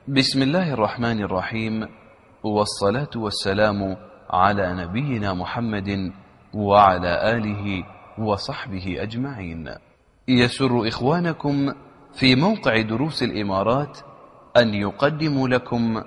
بسم الله الرحمن الرحيم، والصلاة والسلام على نبينا محمد وعلى آله وصحبه أجمعين. يسر إخوانكم في موقع دروس الإمارات أن يقدموا لكم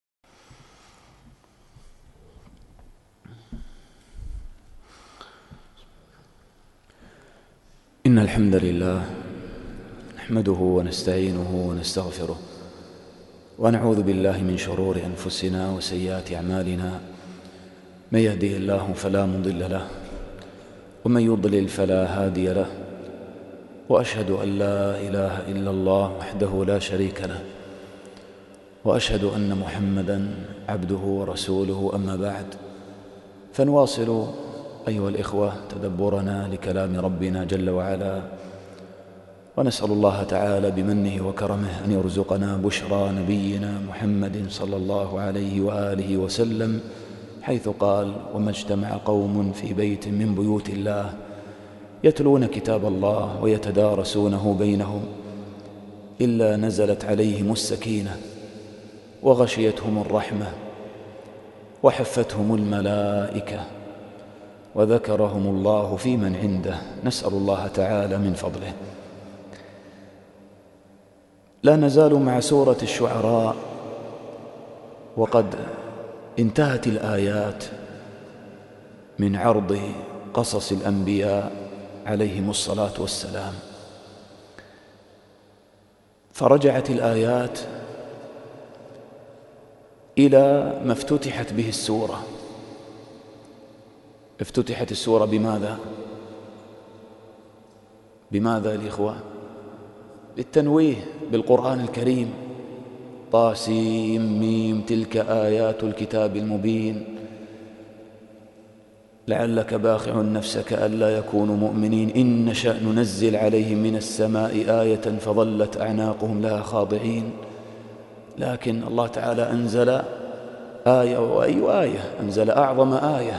إن الحمد لله نحمده ونستعينه ونستغفره ونعوذ بالله من شرور أنفسنا وسيئات أعمالنا. من يهده الله فلا مضل له ومن يضلل فلا هادي له، وأشهد أن لا إله إلا الله وحده لا شريك له، وأشهد أن محمدًا عبده ورسوله. أما بعد، فنواصل أيها الإخوة تدبرنا لكلام ربنا جل وعلا، ونسأل الله تعالى بمنه وكرمه أن يرزقنا بشرى نبينا محمد صلى الله عليه وآله وسلم، حيث قال: وما اجتمع قوم في بيت من بيوت الله يتلون كتاب الله ويتدارسونه بينهم إلا نزلت عليهم السكينة وغشيتهم الرحمة وحفتهم الملائكة وذكرهم الله في من عنده. نسأل الله تعالى من فضله. لا نزال مع سورة الشعراء، وقد انتهت الآيات من عرض قصص الأنبياء عليهم الصلاة والسلام، فرجعت الآيات إلى ما افتتحت به السورة. افتتحت السورة بماذا؟ بماذا الإخوة؟ بالتنويه بالقرآن الكريم: طاسيم ميم تلك آيات الكتاب المبين لعلك باخع نفسك ألا يكونوا مؤمنين إن نشأ ننزل عليهم من السماء آية فظلت أعناقهم لها خاضعين. لكن الله تعالى أنزل آية، وأي آية؟ أنزل أعظم آية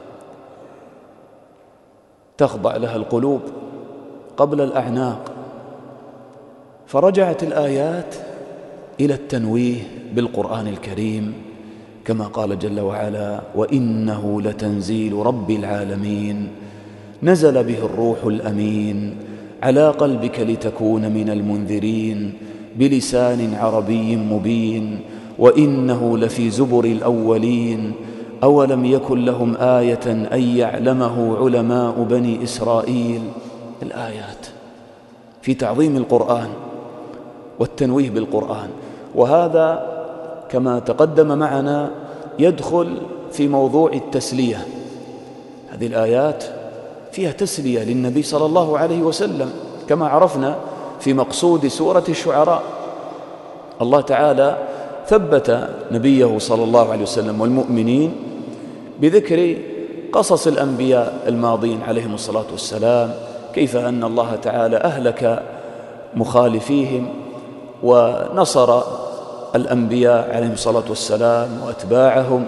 تخضع لها القلوب قبل الأعناق. فرجعت الآيات إلى التنويه بالقرآن الكريم، كما قال جل وعلا: وإنه لتنزيل رب العالمين نزل به الروح الأمين على قلبك لتكون من المنذرين بلسان عربي مبين وإنه لفي زبر الأولين أولم يكن لهم آية أن يعلمه علماء بني إسرائيل. الآيات في تعظيم القرآن والتنويه بالقرآن، وهذا كما تقدم معنا يدخل في موضوع التسلية. هذه الآيات فيها تسلية للنبي صلى الله عليه وسلم، كما عرفنا في مقصود سورة الشعراء. الله تعالى ثبت نبيه صلى الله عليه وسلم والمؤمنين بذكر قصص الأنبياء الماضين عليهم الصلاة والسلام، كيف أن الله تعالى أهلك مخالفيهم ونصر الأنبياء عليهم الصلاة والسلام وأتباعهم،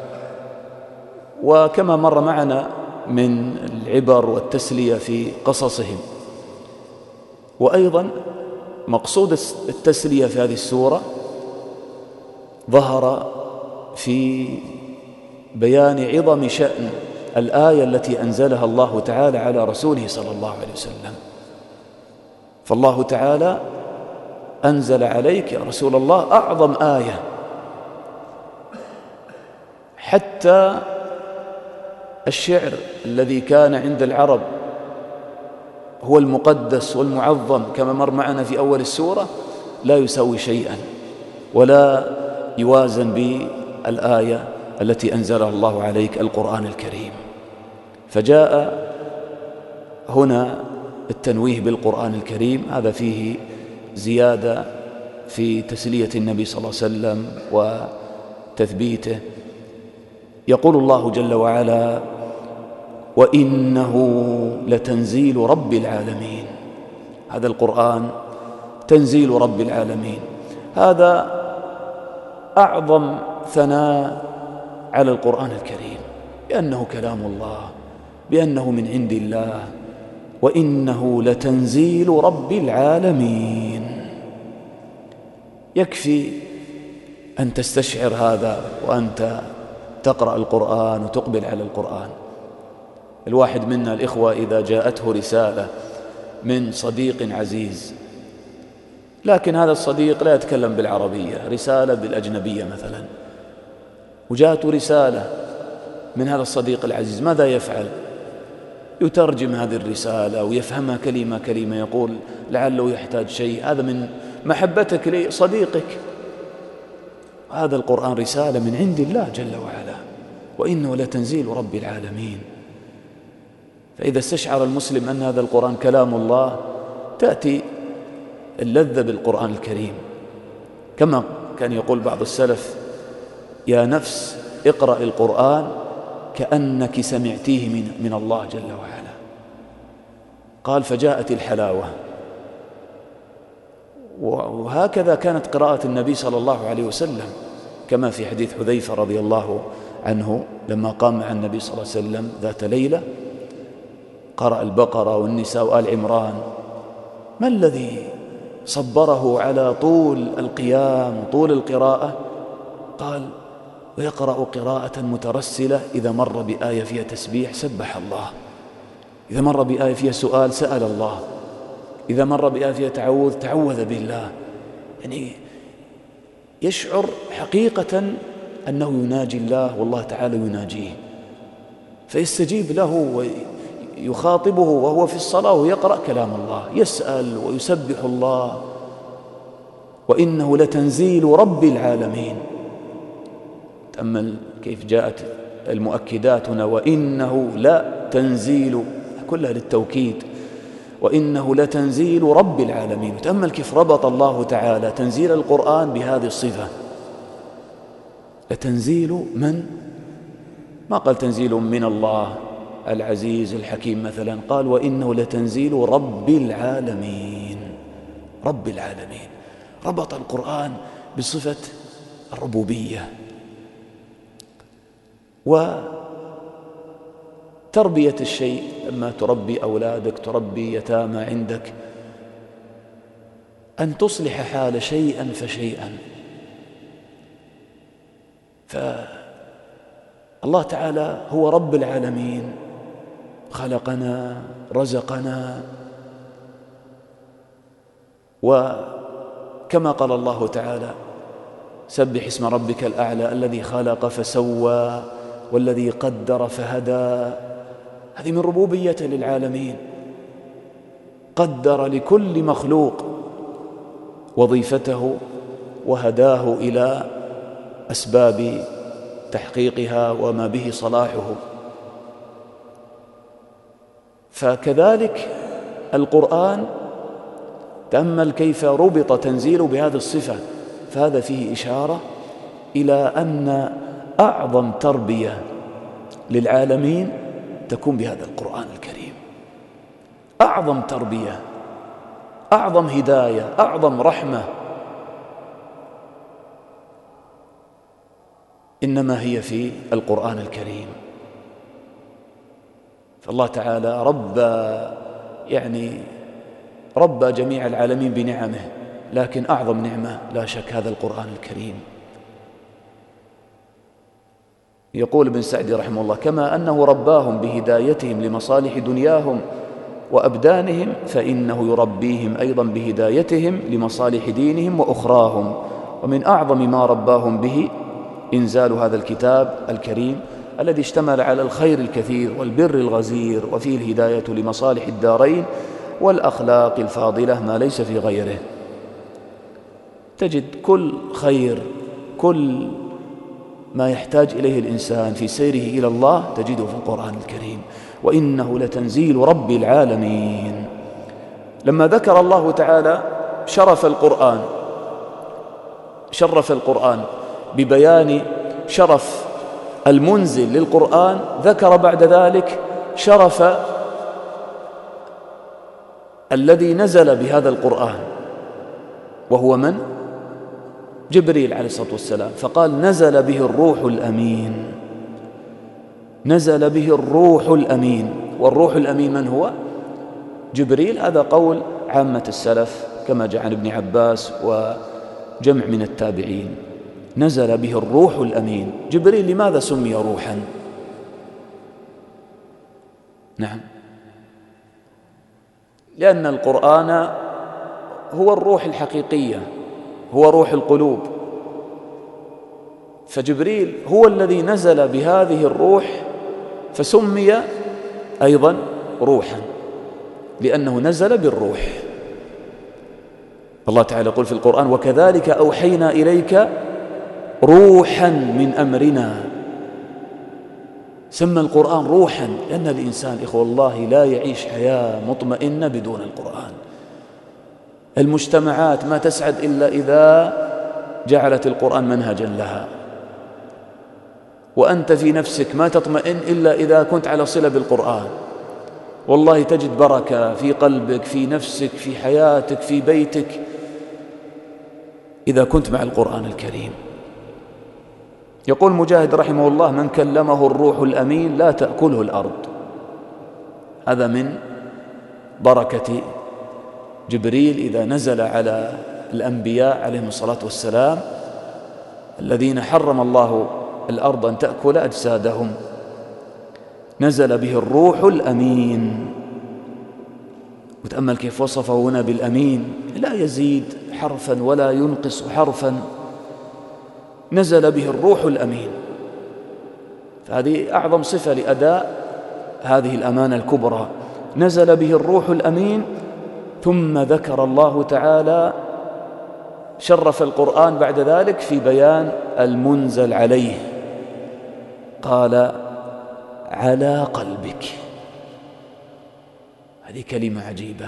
وكما مر معنا من العبر والتسلية في قصصهم. وأيضا مقصود التسلية في هذه السورة ظهر في بيان عظم شأن الآية التي أنزلها الله تعالى على رسوله صلى الله عليه وسلم. فالله تعالى أنزل عليك يا رسول الله أعظم آية، حتى الشعر الذي كان عند العرب هو المقدس والمعظم كما مر معنا في أول السورة لا يساوي شيئا ولا يوازن بالآية التي أنزلها الله عليك القرآن الكريم. فجاء هنا التنويه بالقرآن الكريم، هذا فيه زيادة في تسلية النبي صلى الله عليه وسلم وتثبيته. يقول الله جل وعلا: وإنه لتنزيل رب العالمين. هذا القرآن تنزيل رب العالمين، هذا أعظم ثناء على القرآن الكريم، بأنه كلام الله، بأنه من عند الله. وإنه لتنزيل رب العالمين. يكفي أن تستشعر هذا وأنت تقرأ القرآن وتقبل على القرآن. الواحد منا الإخوة إذا جاءته رسالة من صديق عزيز، لكن هذا الصديق لا يتكلم بالعربية، رسالة بالأجنبية مثلا، وجاءته رسالة من هذا الصديق العزيز، ماذا يفعل؟ يترجم هذه الرسالة ويفهمها كلمة كلمة، يقول لعله يحتاج شيء، هذا من محبتك لصديقك. هذا القرآن رسالة من عند الله جل وعلا، وإنه لتنزيل رب العالمين. فإذا استشعر المسلم أن هذا القرآن كلام الله تأتي اللذة بالقرآن الكريم، كما كان يقول بعض السلف: يا نفس اقرأ القرآن كأنك سمعتيه من الله جل وعلا. قال: فجاءت الحلاوة. وهكذا كانت قراءة النبي صلى الله عليه وسلم، كما في حديث حذيفة رضي الله عنه لما قام مع النبي صلى الله عليه وسلم ذات ليلة قرأ البقرة والنساء وآل عمران. ما الذي صبره على طول القيام وطول القراءة؟ قال: ويقرأ قراءة مترسلة، إذا مر بآية فيها تسبيح سبح الله، إذا مر بآية فيها سؤال سأل الله، إذا مر بآية فيها تعوذ بالله. يعني يشعر حقيقة أنه يناجي الله والله تعالى يناجيه، فيستجيب له ويخاطبه وهو في الصلاة ويقرأ كلام الله، يسأل ويسبح الله. وإنه لتنزيل رب العالمين. تأمل كيف جاءت المؤكدات هنا: وإنه لا تنزيل، كلها للتوكيد، وإنه لتنزيل رب العالمين. تأمل كيف ربط الله تعالى تنزيل القرآن بهذه الصفة. لتنزيل من؟ ما قال تنزيل من الله العزيز الحكيم مثلا، قال: وإنه لتنزيل رب العالمين. رب العالمين، ربط القرآن بصفة الربوبية. وتربية الشيء، لما تربي أولادك، تربي يتامى عندك، أن تصلح حال شيئا فشيئا. فالله تعالى هو رب العالمين، خلقنا، رزقنا. وكما قال الله تعالى: سبح اسم ربك الأعلى الذي خلق فسوى والذي قدر فهدى. هذه من ربوبيته للعالمين، قدر لكل مخلوق وظيفته وهداه إلى أسباب تحقيقها وما به صلاحه. فكذلك القرآن، تأمل كيف ربط تنزيله بهذه الصفة، فهذا فيه إشارة إلى أن أعظم تربية للعالمين تكون بهذا القرآن الكريم. أعظم تربية، أعظم هداية، أعظم رحمة، إنما هي في القرآن الكريم. فالله تعالى ربى جميع العالمين بنعمه، لكن أعظم نعمة لا شك هذا القرآن الكريم. يقول ابن سعدي رحمه الله: كما أنه رباهم بهدايتهم لمصالح دنياهم وأبدانهم، فإنه يربيهم أيضا بهدايتهم لمصالح دينهم وأخراهم. ومن أعظم ما رباهم به إنزال هذا الكتاب الكريم الذي اشتمل على الخير الكثير والبر الغزير، وفيه الهداية لمصالح الدارين والأخلاق الفاضلة ما ليس في غيره. تجد كل خير، كل ما يحتاج إليه الإنسان في سيره إلى الله تجده في القرآن الكريم. وإنه لتنزيل رب العالمين. لما ذكر الله تعالى شرف القرآن ببيان شرف المنزل للقرآن، ذكر بعد ذلك شرف الذي نزل بهذا القرآن، وهو من؟ جبريل عليه الصلاة والسلام. فقال: نزل به الروح الأمين. نزل به الروح الأمين. والروح الأمين من هو؟ جبريل. هذا قول عامة السلف كما جاء عن ابن عباس وجمع من التابعين. نزل به الروح الأمين. جبريل لماذا سمي روحا؟ نعم، لأن القرآن هو الروح الحقيقية، هو روح القلوب، فجبريل هو الذي نزل بهذه الروح فسمي أيضا روحا لأنه نزل بالروح. الله تعالى يقول في القرآن: وكذلك أوحينا إليك روحا من أمرنا. سمى القرآن روحا لأن الإنسان إخوة الله لا يعيش حياة مطمئنة بدون القرآن. المجتمعات ما تسعد إلا إذا جعلت القرآن منهجا لها، وأنت في نفسك ما تطمئن إلا إذا كنت على صلة بالقرآن. والله تجد بركة في قلبك، في نفسك، في حياتك، في بيتك، إذا كنت مع القرآن الكريم. يقول مجاهد رحمه الله: من كلمه الروح الأمين لا تأكله الأرض. هذا من بركة جبريل إذا نزل على الأنبياء عليهم الصلاة والسلام الذين حرم الله الأرض أن تأكل أجسادهم. نزل به الروح الأمين. وتأمل كيف وصفه هنا بالأمين، لا يزيد حرفا ولا ينقص حرفا. نزل به الروح الأمين، فهذه أعظم صفة لأداء هذه الأمانة الكبرى. نزل به الروح الأمين. ثم ذكر الله تعالى، شرف القرآن بعد ذلك في بيان المنزل عليه، قال: على قلبك. هذه كلمة عجيبة،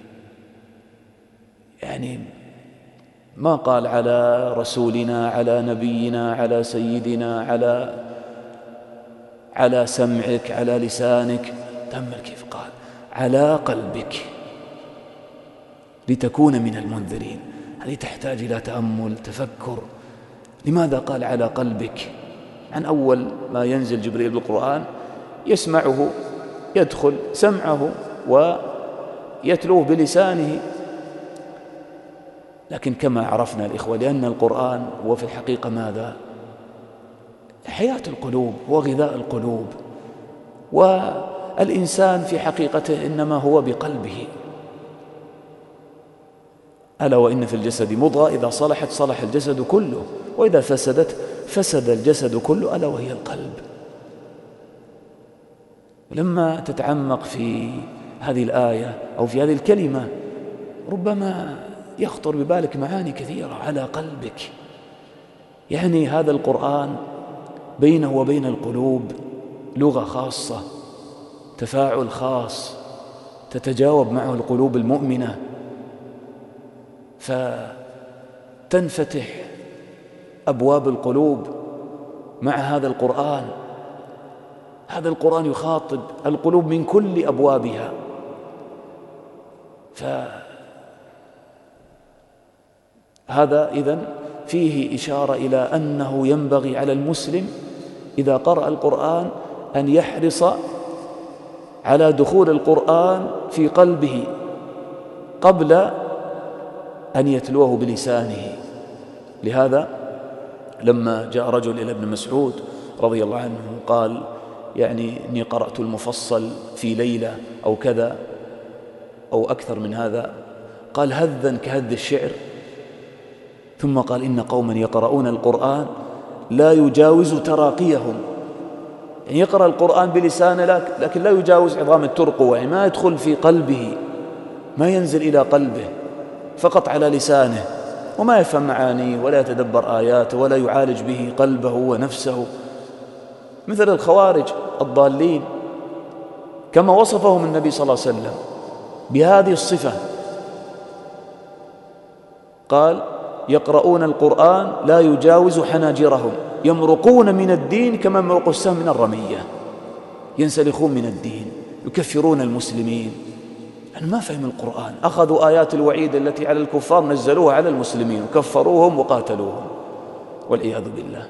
يعني ما قال على رسولنا، على نبينا، على سيدنا، على سمعك، على لسانك. تأمل كيف قال: على قلبك لتكون من المنذرين. هذه تحتاج إلى تأمل، تفكر. لماذا قال على قلبك؟ عن أول ما ينزل جبريل بالقرآن يسمعه، يدخل سمعه ويتلوه بلسانه، لكن كما عرفنا الإخوة، لأن القرآن هو في الحقيقة ماذا؟ حياة القلوب وغذاء القلوب، والإنسان في حقيقته إنما هو بقلبه. ألا وإن في الجسد مضغة إذا صلحت صلح الجسد كله، وإذا فسدت فسد الجسد كله، ألا وهي القلب. لما تتعمق في هذه الآية أو في هذه الكلمة ربما يخطر ببالك معاني كثيرة. على قلبك، يعني هذا القرآن بينه وبين القلوب لغة خاصة، تفاعل خاص تتجاوب معه القلوب المؤمنة، فتنفتح أبواب القلوب مع هذا القرآن. هذا القرآن يخاطب القلوب من كل أبوابها. فهذا إذن فيه إشارة إلى أنه ينبغي على المسلم إذا قرأ القرآن أن يحرص على دخول القرآن في قلبه قبل أن يتلوه بلسانه. لهذا لما جاء رجل إلى ابن مسعود رضي الله عنه قال: يعني إني قرأت المفصل في ليلة أو كذا أو أكثر من هذا، قال: هذا كهذ الشعر. ثم قال: إن قوما يقرؤون القرآن لا يجاوز تراقيهم. يعني يقرأ القرآن بلسانه لكن لا يجاوز عظام الترقوة، يعني ما يدخل في قلبه، ما ينزل إلى قلبه، فقط على لسانه، وما يفهم معانيه ولا يتدبر آياته ولا يعالج به قلبه ونفسه، مثل الخوارج الضالين كما وصفهم النبي صلى الله عليه وسلم بهذه الصفة. قال: يقرؤون القرآن لا يجاوز حناجرهم، يمرقون من الدين كما يمرق السهم من الرمية، ينسلخون من الدين، يكفرون المسلمين. يعني ما فهم القرآن، أخذوا آيات الوعيد التي على الكفار نزلوها على المسلمين وكفروهم وقاتلوهم والعياذ بالله.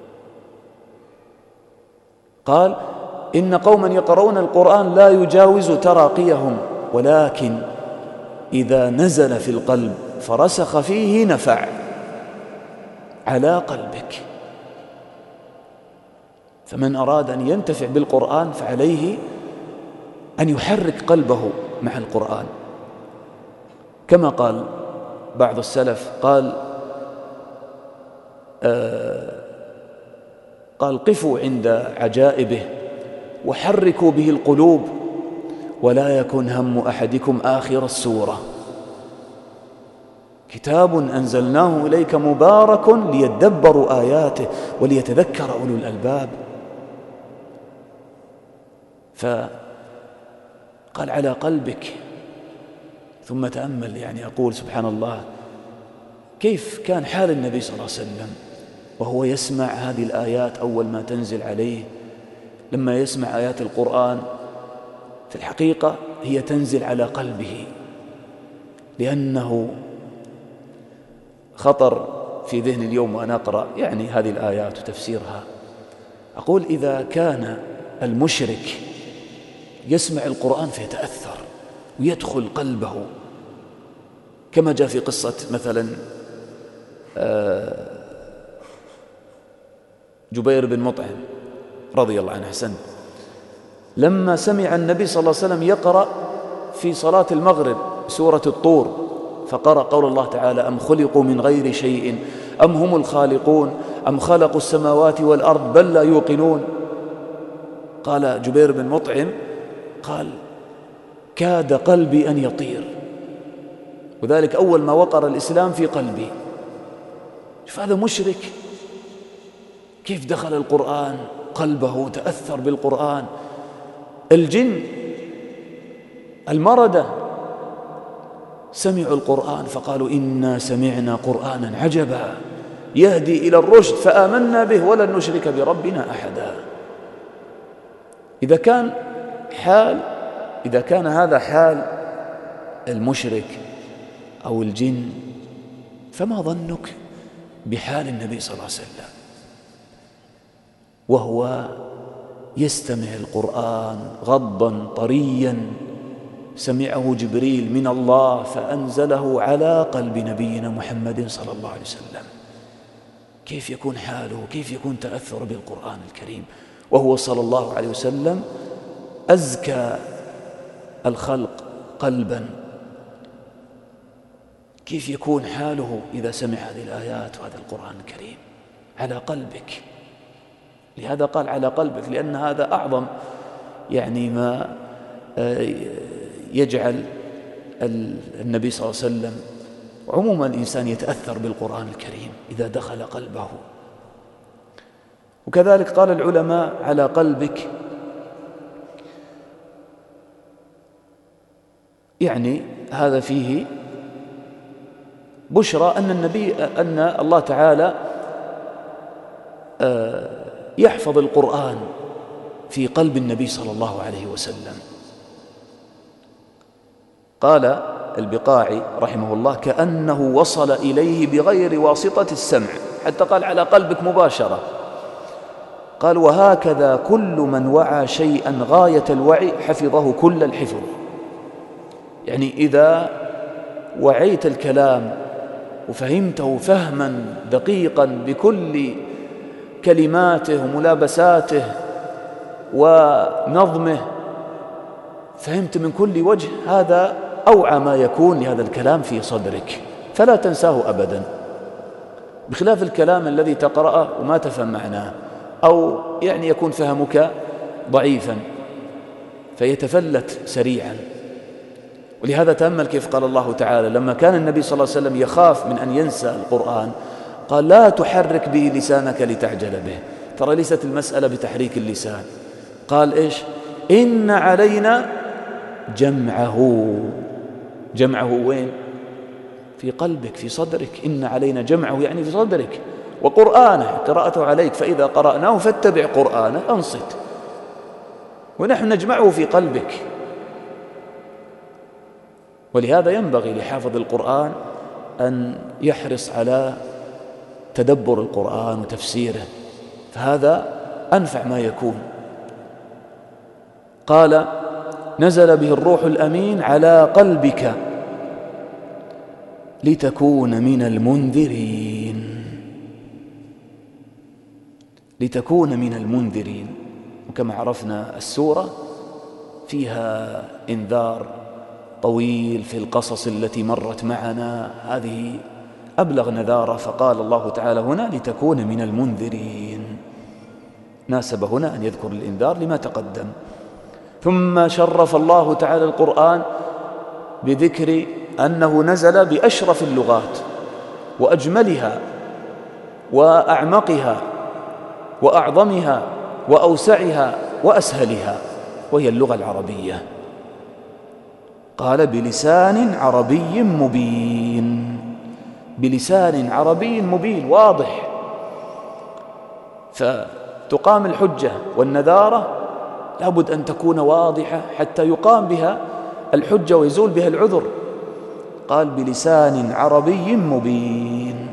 قال: إن قوما يقرؤون القرآن لا يجاوز تراقيهم، ولكن إذا نزل في القلب فرسخ فيه نفع. على قلبك. فمن أراد أن ينتفع بالقرآن فعليه أن يحرك قلبه مع القرآن، كما قال بعض السلف، قال قفوا عند عجائبه وحركوا به القلوب، ولا يكن هم أحدكم آخر السورة. كتاب أنزلناه إليك مبارك ليدبروا آياته وليتذكر أولو الألباب. فقال على قلبك. ثم تأمل، يعني أقول سبحان الله، كيف كان حال النبي صلى الله عليه وسلم وهو يسمع هذه الآيات أول ما تنزل عليه. لما يسمع آيات القرآن في الحقيقة هي تنزل على قلبه، لأنه خطر في ذهني اليوم وأنا أقرأ يعني هذه الآيات وتفسيرها، أقول إذا كان المشرك يسمع القرآن فيتأثر ويدخل قلبه، كما جاء في قصة مثلا جبير بن مطعم رضي الله عنه، حسن، لما سمع النبي صلى الله عليه وسلم يقرأ في صلاة المغرب سورة الطور، فقرأ قول الله تعالى: أم خلقوا من غير شيء أم هم الخالقون أم خلقوا السماوات والأرض بل لا يوقنون. قال جبير بن مطعم قال: كاد قلبي أن يطير، وذلك أول ما وقر الإسلام في قلبي. شوف هذا مشرك كيف دخل القرآن قلبه وتأثر بالقرآن. الجن المردة سمعوا القرآن فقالوا: إنا سمعنا قرآنا عجبا يهدي إلى الرشد فآمنا به ولن نشرك بربنا أحدا. إذا كان هذا حال المشرك أو الجن، فما ظنك بحال النبي صلى الله عليه وسلم وهو يستمع القرآن غضا طريا، سمعه جبريل من الله فأنزله على قلب نبينا محمد صلى الله عليه وسلم. كيف يكون حاله، كيف يكون تأثر بالقرآن الكريم وهو صلى الله عليه وسلم أزكى الخلق قلبا؟ كيف يكون حاله إذا سمع هذه الآيات وهذا القرآن الكريم على قلبك؟ لهذا قال على قلبك، لأن هذا أعظم يعني ما يجعل النبي صلى الله عليه وسلم وعموما الإنسان يتأثر بالقرآن الكريم إذا دخل قلبه. وكذلك قال العلماء على قلبك، يعني هذا فيه بشرى أن الله تعالى يحفظ القرآن في قلب النبي صلى الله عليه وسلم. قال البقاعي رحمه الله: كأنه وصل إليه بغير واسطة السمع، حتى قال على قلبك مباشرة. قال: وهكذا كل من وعى شيئا غاية الوعي حفظه كل الحفظ. يعني إذا وعيت الكلام وفهمته فهما دقيقا بكل كلماته وملابساته ونظمه، فهمت من كل وجه، هذا أوعى ما يكون لهذا الكلام في صدرك، فلا تنساه أبدا، بخلاف الكلام الذي تقرأه وما تفهم معناه، أو يعني يكون فهمك ضعيفا فيتفلت سريعا. ولهذا تأمل كيف قال الله تعالى لما كان النبي صلى الله عليه وسلم يخاف من أن ينسى القرآن، قال: لا تحرك به لسانك لتعجل به. ترى ليست المسألة بتحريك اللسان، قال إيش؟ إن علينا جمعه وين؟ في قلبك، في صدرك. إن علينا جمعه يعني في صدرك، وقرآنه قراءته عليك، فإذا قرأناه فاتبع قرآنه، أنصت، ونحن نجمعه في قلبك. ولهذا ينبغي لحافظ القرآن أن يحرص على تدبر القرآن وتفسيره، فهذا أنفع ما يكون. قال: نزل به الروح الأمين على قلبك لتكون من المنذرين. لتكون من المنذرين. وكما عرفنا السورة فيها إنذار طويل في القصص التي مرت معنا، هذه أبلغ نذارة، فقال الله تعالى هنا لتكون من المنذرين، ناسب هنا أن يذكر الإنذار لما تقدم. ثم شرف الله تعالى القرآن بذكر أنه نزل بأشرف اللغات وأجملها وأعمقها وأعظمها وأوسعها وأسهلها، وهي اللغة العربية. قال بلسان عربي مبين، بلسان عربي مبين واضح. فتقام الحجة والنذارة لابد أن تكون واضحة حتى يقام بها الحجة ويزول بها العذر. قال بلسان عربي مبين،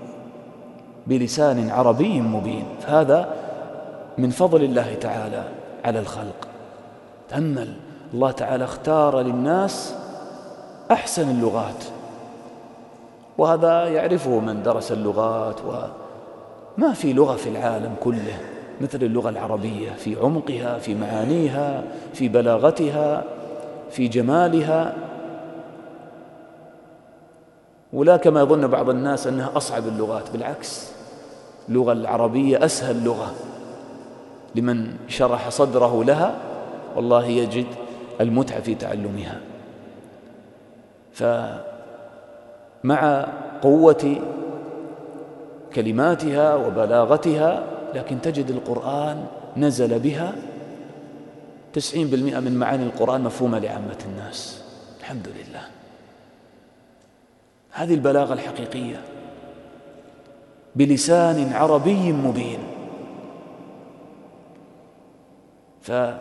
بلسان عربي مبين. فهذا من فضل الله تعالى على الخلق. تأمل، الله تعالى اختار للناس أحسن اللغات، وهذا يعرفه من درس اللغات، وما في لغة في العالم كله مثل اللغة العربية في عمقها، في معانيها، في بلاغتها، في جمالها. ولا كما يظن بعض الناس أنها أصعب اللغات، بالعكس، اللغة العربية أسهل لغة لمن شرح صدره لها، والله يجد المتعة في تعلمها. فمع قوة كلماتها وبلاغتها، لكن تجد القرآن نزل بها 90% من معاني القرآن مفهومة لعامة الناس. الحمد لله، هذه البلاغة الحقيقية بلسان عربي مبين. فهذا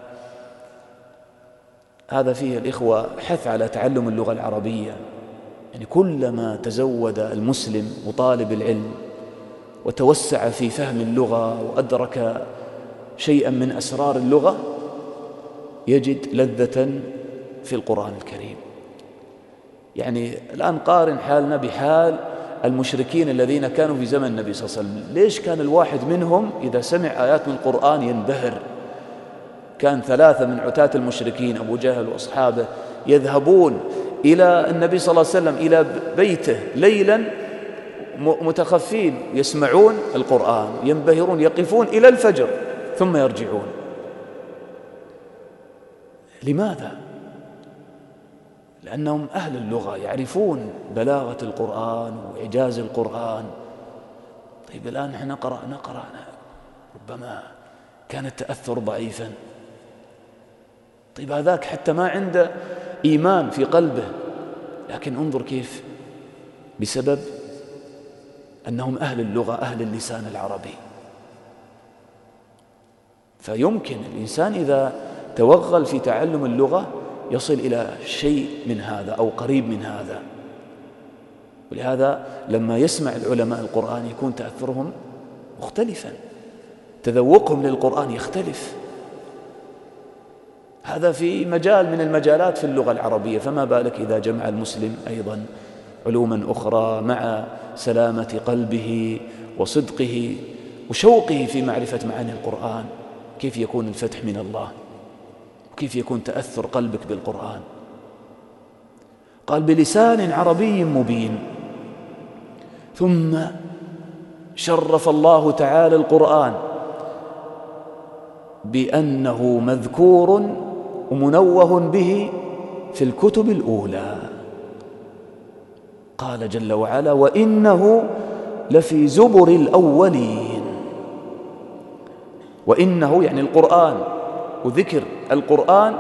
فيه الإخوة حث على تعلم اللغة العربية. يعني كلما تزود المسلم وطالب العلم وتوسع في فهم اللغة وأدرك شيئا من أسرار اللغة، يجد لذة في القرآن الكريم. يعني الآن قارن حالنا بحال المشركين الذين كانوا في زمن النبي صلى الله عليه وسلم. ليش كان الواحد منهم إذا سمع آيات من القرآن ينبهر؟ كان 3 من عتاة المشركين، أبو جهل وأصحابه، يذهبون إلى النبي صلى الله عليه وسلم إلى بيته ليلا متخفين يسمعون القرآن، ينبهرون، يقفون إلى الفجر ثم يرجعون. لماذا؟ لأنهم أهل اللغة، يعرفون بلاغة القرآن وإعجاز القرآن. طيب الآن نحن نقرأ ربما كان التأثر ضعيفا. طيب هذاك حتى ما عنده إيمان في قلبه، لكن انظر كيف بسبب أنهم أهل اللغة، أهل اللسان العربي. فيمكن الإنسان إذا توغل في تعلم اللغة يصل إلى شيء من هذا أو قريب من هذا. ولهذا لما يسمع العلماء القرآن يكون تأثرهم مختلفا، تذوقهم للقرآن يختلف. هذا في مجال من المجالات في اللغة العربية، فما بالك إذا جمع المسلم أيضا علوما أخرى مع سلامة قلبه وصدقه وشوقه في معرفة معاني القرآن. كيف يكون الفتح من الله، وكيف يكون تأثر قلبك بالقرآن. قال بلسان عربي مبين. ثم شرف الله تعالى القرآن بأنه مذكور ومنوه به في الكتب الأولى. قال جل وعلا وإنه لفي زبر الأولين. وإنه يعني القرآن، وذكر القرآن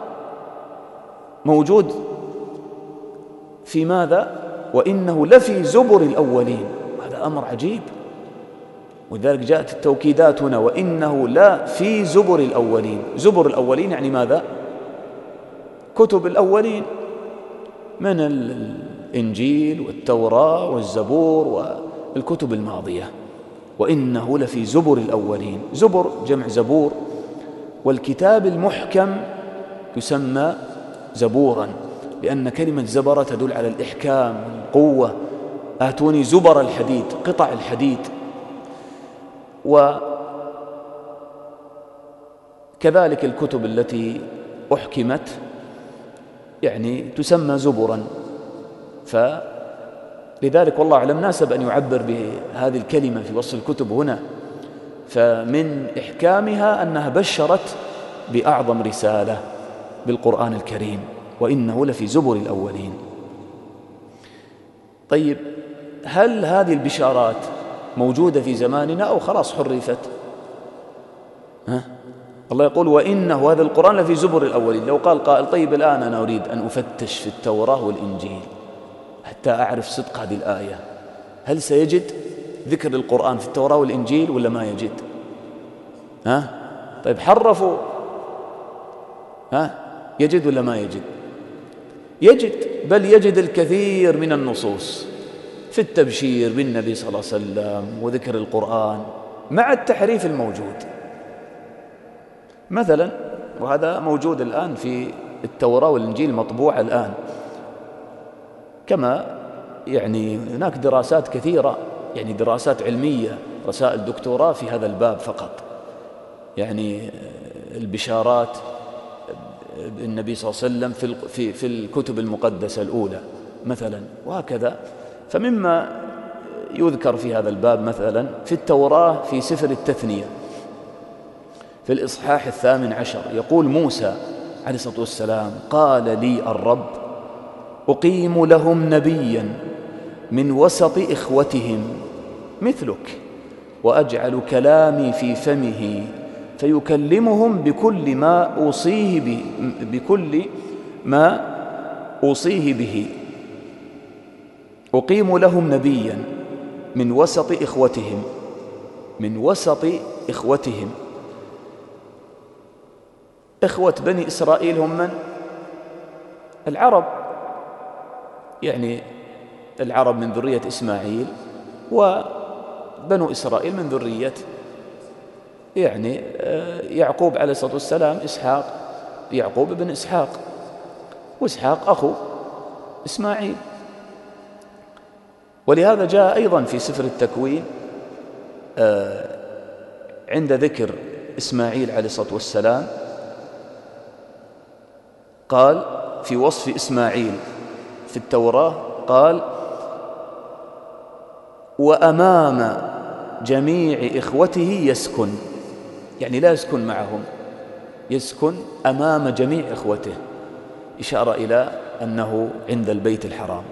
موجود في ماذا؟ وإنه لفي زبر الأولين. هذا أمر عجيب، ولذلك جاءت التوكيدات هنا وإنه لا في زبر الأولين. زبر الأولين يعني ماذا؟ كتب الأولين من الإنجيل والتوراة والزبور والكتب الماضية. وإنه لفي زبر الأولين. زبر جمع زبور، والكتاب المحكم يسمى زبورا، لأن كلمة زبر تدل على الإحكام والقوة. آتوني زبر الحديد، قطع الحديد. كذلك الكتب التي أحكمت يعني تسمى زبرا، فلذلك والله أعلم ناسب أن يعبر بهذه الكلمة في وصف الكتب هنا. فمن إحكامها أنها بشرت بأعظم رسالة بالقرآن الكريم، وإنه لفي زبر الأولين. طيب، هل هذه البشارات موجودة في زماننا أو خلاص حرفت؟ الله يقول وإنه هذا القرآن لفي زبر الأولين. لو قال قائل طيب الآن أنا أريد أن أفتش في التوراة والإنجيل حتى أعرف صدق هذه الآية، هل سيجد ذكر القرآن في التوراة والإنجيل ولا ما يجد؟ طيب حرفوا، يجد ولا ما يجد؟ يجد، بل يجد الكثير من النصوص في التبشير بالنبي صلى الله عليه وسلم وذكر القرآن مع التحريف الموجود. مثلا، وهذا موجود الآن في التوراة والإنجيل مطبوع الآن، كما يعني هناك دراسات كثيرة، يعني دراسات علمية، رسائل دكتوراه في هذا الباب فقط، يعني البشارات النبي صلى الله عليه وسلم في الكتب المقدسة الأولى مثلا، وهكذا. فمما يذكر في هذا الباب مثلا في التوراة في سفر التثنية في الإصحاح 18 يقول موسى عليه الصلاة والسلام قال لي الرب أقيم لهم نبيا من وسط إخوتهم مثلك وأجعل كلامي في فمه فيكلمهم بكل ما أوصيه به. أقيم لهم نبيا من وسط إخوتهم، من وسط إخوتهم. إخوة بني إسرائيل هم من؟ العرب، يعني العرب من ذرية إسماعيل، وبنو إسرائيل من ذرية يعني يعقوب عليه الصلاة والسلام، إسحاق، يعقوب بن إسحاق، وإسحاق أخو إسماعيل. ولهذا جاء أيضا في سفر التكوين عند ذكر إسماعيل عليه الصلاة والسلام قال في وصف إسماعيل في التوراة قال وأمام جميع إخوته يسكن، يعني لا يسكن معهم، يسكن أمام جميع إخوته، إشارة إلى أنه عند البيت الحرام.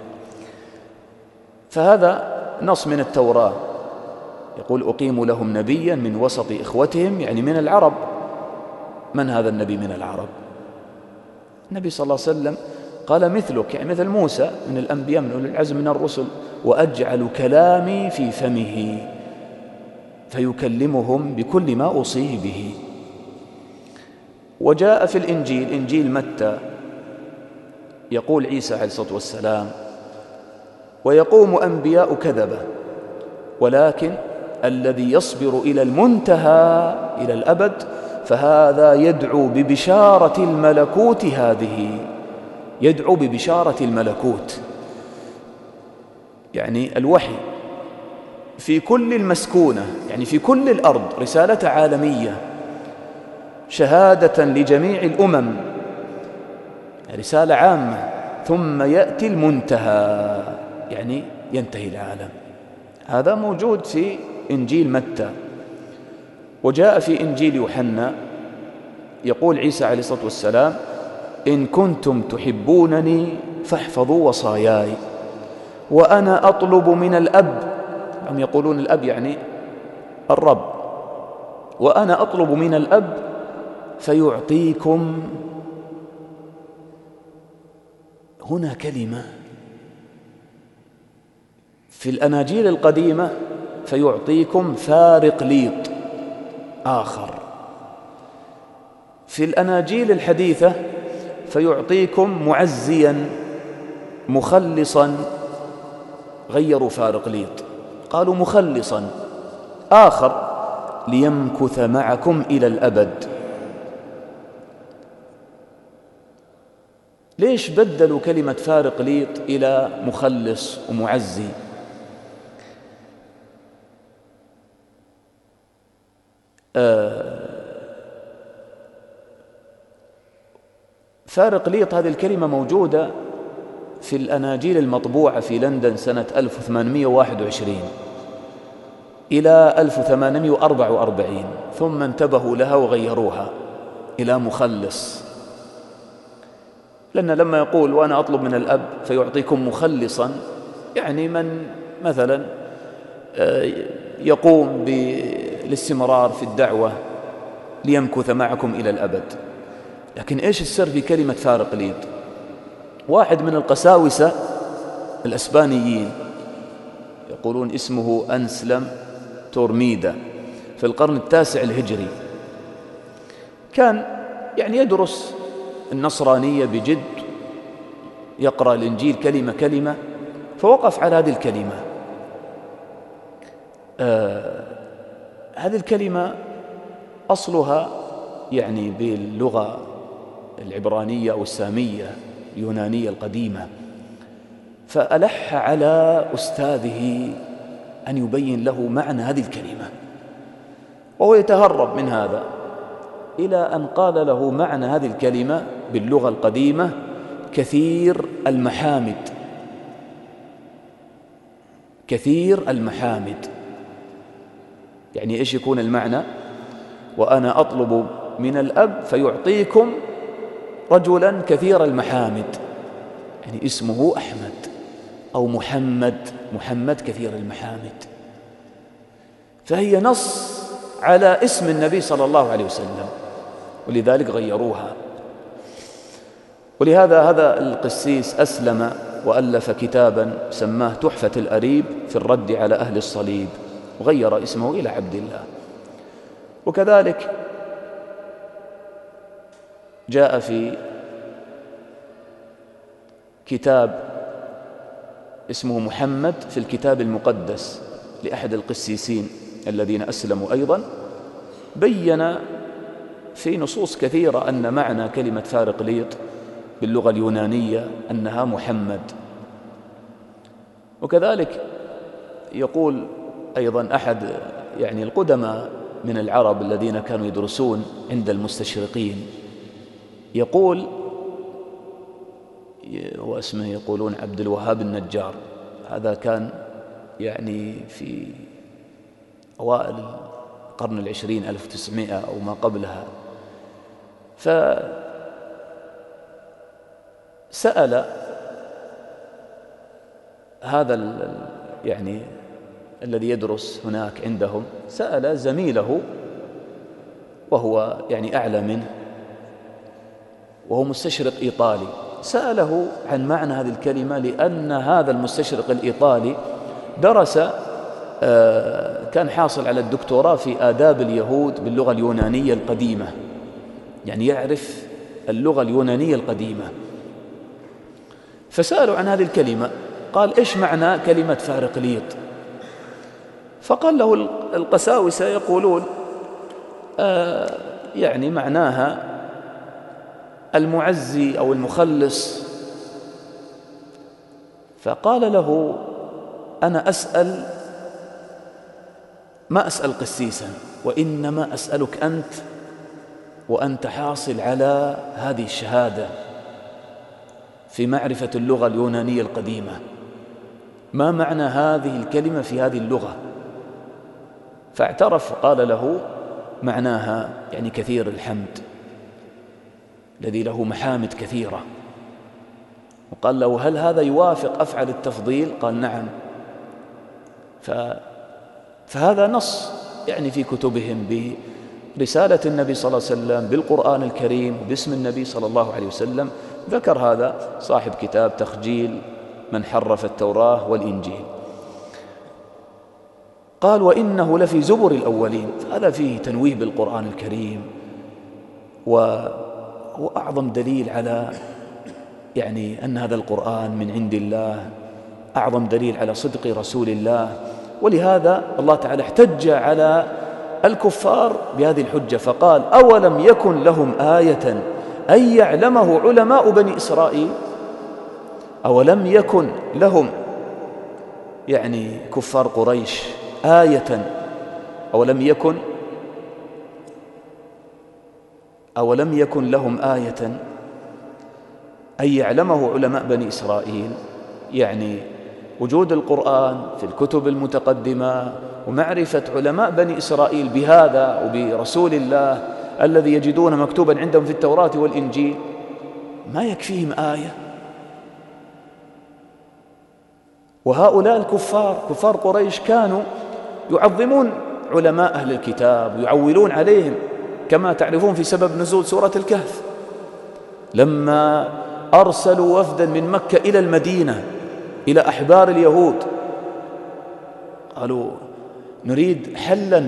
فهذا نص من التوراة يقول أقيم لهم نبيا من وسط إخوتهم، يعني من العرب. من هذا النبي من العرب؟ النبي صلى الله عليه وسلم قال مثلك، يعني مثل موسى من الأنبياء من أولي العزم من الرسل، وأجعل كلامي في فمه فيكلمهم بكل ما أوصيه به. وجاء في الإنجيل، إنجيل متى، يقول عيسى عليه الصلاة والسلام ويقوم أنبياء كذبة ولكن الذي يصبر إلى المنتهى إلى الأبد فهذا يدعو ببشارة الملكوت. هذه يدعو ببشارة الملكوت، يعني الوحي في كل المسكونة، يعني في كل الأرض، رسالة عالمية شهادة لجميع الأمم، رسالة عامة، ثم يأتي المنتهى، يعني ينتهي العالم. هذا موجود في إنجيل متى. وجاء في إنجيل يوحنا يقول عيسى عليه الصلاة والسلام إن كنتم تحبونني فاحفظوا وصاياي وأنا أطلب من الأب، هم يقولون الأب يعني الرب، وأنا أطلب من الأب فيعطيكم. هنا كلمة في الأناجيل القديمة فيعطيكم فارقليط آخر، في الأناجيل الحديثة فيعطيكم معزيا مخلصا، غيروا فارقليط قالوا مخلصا آخر ليمكث معكم إلى الأبد. ليش بدلوا كلمة فارقليط إلى مخلص ومعزي؟ فارقليط هذه الكلمة موجودة في الأناجيل المطبوعة في لندن سنة 1821 إلى 1844، ثم انتبهوا لها وغيروها إلى مخلص، لأن لما يقول وأنا أطلب من الأب فيعطيكم مخلصا، يعني من مثلا يقوم بالاستمرار في الدعوة ليمكث معكم إلى الأبد. لكن إيش السر في كلمة فارقليط؟ واحد من القساوسة الأسبانيين يقولون اسمه أنسلم تورميدا في القرن التاسع الهجري، كان يعني يدرس النصرانية بجد، يقرأ الإنجيل كلمة كلمة، فوقف على هذه الكلمة. هذه الكلمة أصلها يعني باللغة العبرانية أو السامية اليونانية القديمة، فألح على أستاذه أن يبين له معنى هذه الكلمة، وهو يتهرب من هذا إلى أن قال له معنى هذه الكلمة باللغة القديمة كثير المحامد. كثير المحامد يعني إيش يكون المعنى؟ وأنا أطلب من الأب فيعطيكم رجلا كثير المحامد، يعني اسمه أحمد أو محمد كثير المحامد. فهي نص على اسم النبي صلى الله عليه وسلم، ولذلك غيروها. ولهذا هذا القسيس أسلم وألف كتابا سماه تحفة الأريب في الرد على أهل الصليب، وغير اسمه إلى عبد الله. وكذلك جاء في كتاب اسمه محمد في الكتاب المقدس لأحد القسيسين الذين أسلموا أيضا، بين في نصوص كثيرة أن معنى كلمة فارقليط باللغة اليونانية أنها محمد. وكذلك يقول أيضا أحد يعني القدماء من العرب الذين كانوا يدرسون عند المستشرقين، يقول واسمه يقولون عبد الوهاب النجار، هذا كان يعني في أوائل القرن العشرين 1900 أو ما قبلها، فسأل هذا يعني الذي يدرس هناك عندهم، سأل زميله وهو يعني أعلى منه وهو مستشرق إيطالي، سأله عن معنى هذه الكلمة، لأن هذا المستشرق الإيطالي درس كان حاصل على الدكتوراه في آداب اليهود باللغة اليونانية القديمة، يعني يعرف اللغة اليونانية القديمة. فسألوا عن هذه الكلمة، قال إيش معنى كلمة فارقليط؟ فقال له القساوسة يقولون يعني معناها المعزي أو المخلص. فقال له أنا أسأل ما أسأل قسيسا، وإنما أسألك أنت، وأنت حاصل على هذه الشهادة في معرفة اللغة اليونانية القديمة، ما معنى هذه الكلمة في هذه اللغة؟ فاعترف وقال له معناها يعني كثير الحمد الذي له محامد كثيرة. وقال له هل هذا يوافق أفعل التفضيل؟ قال نعم. فهذا نص يعني في كتبهم برسالة النبي صلى الله عليه وسلم بالقرآن الكريم باسم النبي صلى الله عليه وسلم. ذكر هذا صاحب كتاب تخجيل من حرف التوراة والإنجيل. قال وإنه لفي زبر الأولين، هذا فيه تنويه بالقرآن الكريم، وهو أعظم دليل على يعني أن هذا القرآن من عند الله، أعظم دليل على صدق رسول الله. ولهذا الله تعالى احتج على الكفار بهذه الحجة فقال أولم يكن لهم آية أن يعلمه علماء بني إسرائيل؟ أولم يكن لهم يعني كفار قريش آية، أولم يكن لهم آية أن يعلمه علماء بني إسرائيل، يعني وجود القرآن في الكتب المتقدمة ومعرفة علماء بني إسرائيل بهذا وبرسول الله الذي يجدون مكتوبا عندهم في التوراة والإنجيل ما يكفيهم آية. وهؤلاء الكفار كفار قريش كانوا يعظمون علماء أهل الكتاب ويعولون عليهم، كما تعرفون في سبب نزول سورة الكهف لما أرسلوا وفدا من مكة إلى المدينة إلى أحبار اليهود، قالوا نريد حلا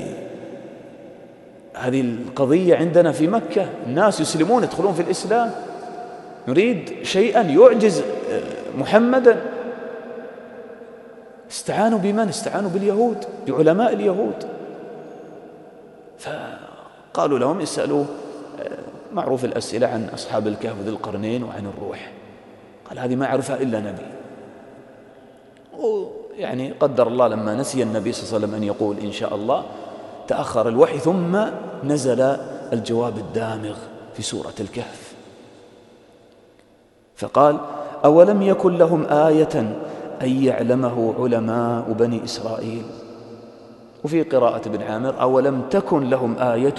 لهذه القضية عندنا في مكة، الناس يسلمون يدخلون في الإسلام، نريد شيئا يعجز محمدا. استعانوا بمن؟ استعانوا باليهود، بعلماء اليهود. فقالوا لهم اسألوا معروف الأسئلة عن أصحاب الكهف وذي القرنين وعن الروح. قال هذه ما يعرفها إلا نبي. ويعني قدر الله لما نسي النبي صلى الله عليه وسلم أن يقول إن شاء الله تأخر الوحي، ثم نزل الجواب الدامغ في سورة الكهف، فقال أولم يكن لهم آية أن يعلمه علماء بني إسرائيل. وفي قراءة ابن عامر أولم تكن لهم آية،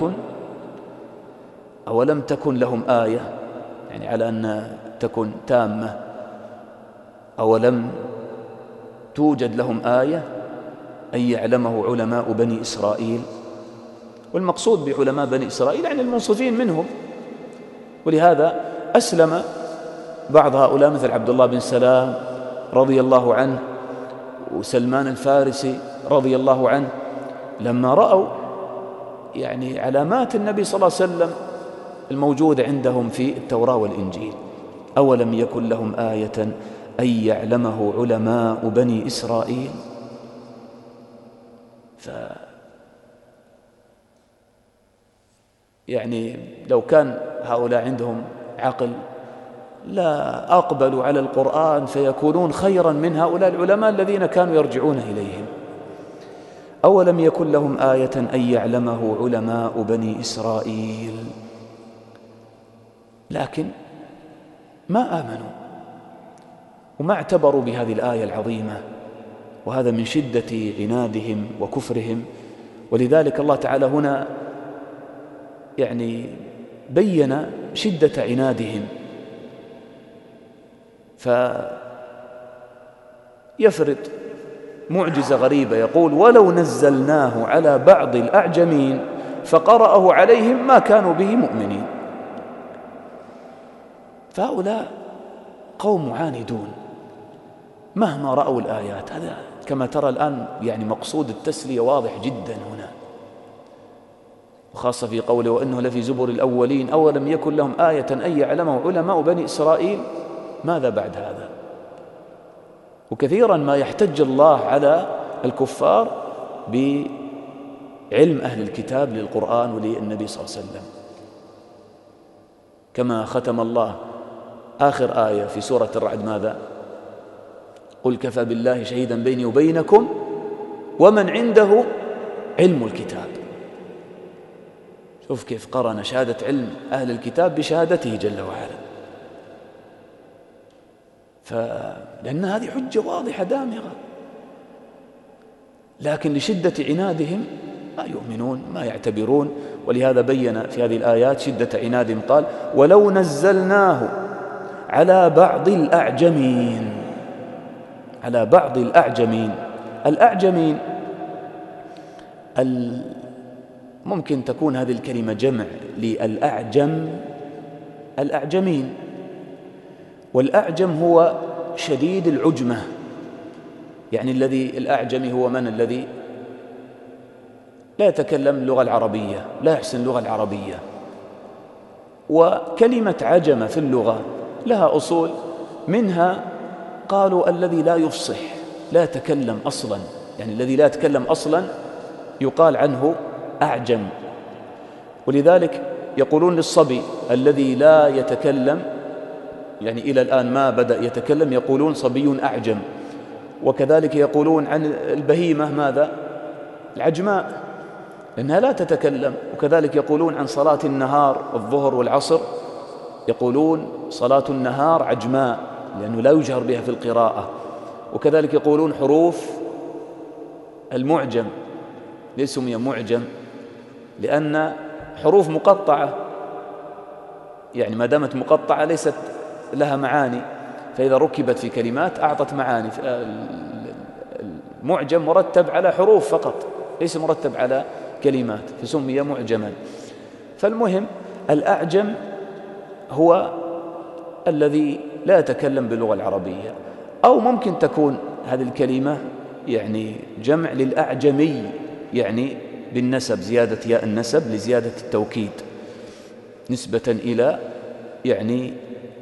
أولم تكن لهم آية يعني على أن تكن تامة، أولم توجد لهم آية أن يعلمه علماء بني إسرائيل. والمقصود بعلماء بني إسرائيل يعني المنصفين منهم، ولهذا أسلم بعض هؤلاء مثل عبد الله بن سلام رضي الله عنه وسلمان الفارسي رضي الله عنه لما رأوا يعني علامات النبي صلى الله عليه وسلم الموجودة عندهم في التوراة والإنجيل. أولم يكن لهم آية أن يعلمه علماء بني إسرائيل. يعني لو كان هؤلاء عندهم عقل لا أقبلوا على القرآن فيكونون خيرا من هؤلاء العلماء الذين كانوا يرجعون إليهم. أولم يكن لهم آية أن يعلمه علماء بني إسرائيل، لكن ما آمنوا وما اعتبروا بهذه الآية العظيمة، وهذا من شدة عنادهم وكفرهم. ولذلك الله تعالى هنا يعني بين شدة عنادهم، فيفرض معجزة غريبة يقول ولو نزلناه على بعض الأعجمين فقرأه عليهم ما كانوا به مؤمنين. فهؤلاء قوم معاندون مهما رأوا الآيات. هذا كما ترى الآن يعني مقصود التسلية واضح جدا هنا، وخاصة في قوله وإنه لفي زبر الأولين أولم يكن لهم آية أن يعلمه علماء بني إسرائيل. ماذا بعد هذا؟ وكثيرا ما يحتج الله على الكفار بعلم أهل الكتاب للقرآن وللنبي صلى الله عليه وسلم، كما ختم الله آخر آية في سورة الرعد ماذا؟ قل كفى بالله شهيدا بيني وبينكم ومن عنده علم الكتاب. شوف كيف قرن شهادة علم أهل الكتاب بشهادته جل وعلا، لأن هذه حجة واضحة دامغة، لكن لشدة عنادهم ما يؤمنون ما يعتبرون. ولهذا بين في هذه الآيات شدة عنادهم، قال ولو نزلناه على بعض الأعجمين. على بعض الأعجمين. الأعجمين ممكن تكون هذه الكلمة جمع للأعجم، الأعجمين. والأعجم هو شديد العجمة، يعني الأعجمي هو من الذي لا يتكلم اللغة العربية، لا يحسن اللغة العربية. وكلمة عجم في اللغة لها أصول، منها قالوا الذي لا يفصح لا يتكلم أصلا، يعني الذي لا يتكلم أصلا يقال عنه أعجم. ولذلك يقولون للصبي الذي لا يتكلم، يعني إلى الآن ما بدأ يتكلم، يقولون صبي أعجم. وكذلك يقولون عن البهيمة ماذا؟ العجماء، لأنها لا تتكلم. وكذلك يقولون عن صلاة النهار الظهر والعصر يقولون صلاة النهار عجماء لأنه لا يجهر بها في القراءة. وكذلك يقولون حروف المعجم ليش سمي معجم؟ لأن حروف مقطعة، يعني ما دامت مقطعة ليست لها معاني، فإذا ركبت في كلمات أعطت معاني. المعجم مرتب على حروف فقط، ليس مرتب على كلمات، فسمي معجما. فالمهم الأعجم هو الذي لا يتكلم باللغة العربية، أو ممكن تكون هذه الكلمة يعني جمع للأعجمي، يعني بالنسب، زيادة ياء النسب لزيادة التوكيد نسبة إلى يعني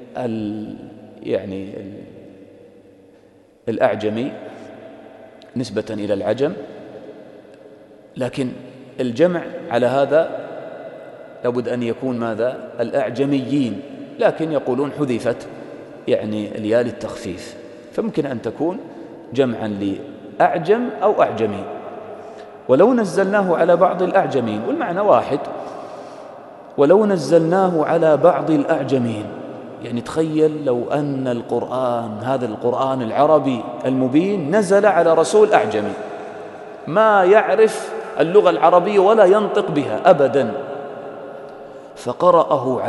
الأعجمي نسبة إلى العجم. لكن الجمع على هذا لابد أن يكون ماذا؟ الأعجميين، لكن يقولون حذفت يعني الياء للتخفيف، فممكن أن تكون جمعا لأعجم أو أعجمي. ولو نزلناه على بعض الأعجمين، والمعنى واحد، ولو نزلناه على بعض الأعجمين، يعني تخيل لو أن القرآن، هذا القرآن العربي المبين، نزل على رسول أعجمي ما يعرف اللغة العربية ولا ينطق بها أبدا، فقرأه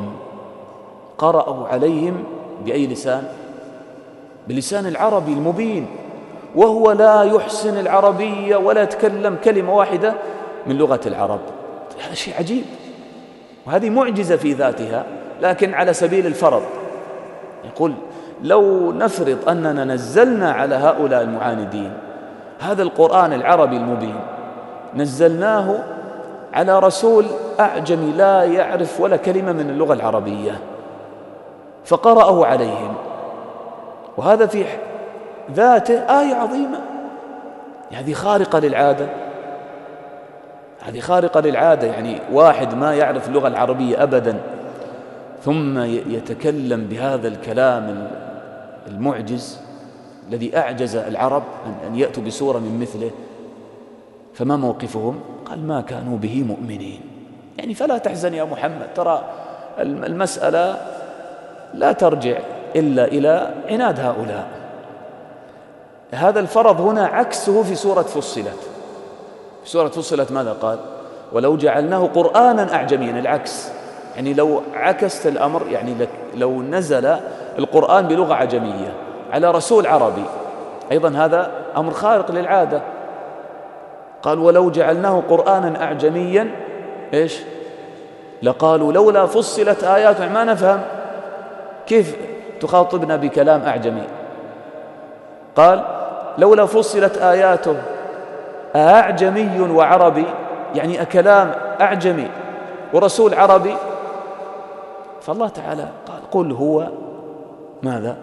عليهم بأي لسان؟ بلسان العربي المبين، وهو لا يحسن العربية ولا يتكلم كلمة واحدة من لغة العرب. هذا شيء عجيب، وهذه معجزة في ذاتها، لكن على سبيل الفرض. يقول لو نفرض أننا نزلنا على هؤلاء المعاندين هذا القرآن العربي المبين، نزلناه على رسول أعجمي لا يعرف ولا كلمة من اللغة العربية، فقرأه عليهم، وهذا في ذاته آية عظيمة. هذه خارقة للعادة، يعني واحد ما يعرف اللغة العربية أبدا ثم يتكلم بهذا الكلام المعجز الذي أعجز العرب أن يأتوا بسورة من مثله. فما موقفهم؟ قال ما كانوا به مؤمنين. يعني فلا تحزن يا محمد، ترى المسألة لا ترجع إلا إلى عناد هؤلاء. هذا الفرض هنا عكسه في سورة فصلت. في سورة فصلت ماذا قال؟ ولو جعلناه قرآنا أعجميا، العكس، يعني لو عكست الأمر، يعني لو نزل القرآن بلغة عجمية على رسول عربي، أيضا هذا أمر خارق للعادة. قال ولو جعلناه قرآنا أعجميا إيش؟ لقالوا لولا فصلت آياته، ما نفهم كيف تخاطبنا بكلام أعجمي. قال لولا فصلت آياته أعجمي وعربي، يعني كلام أعجمي ورسول عربي. فالله تعالى قل هو ماذا؟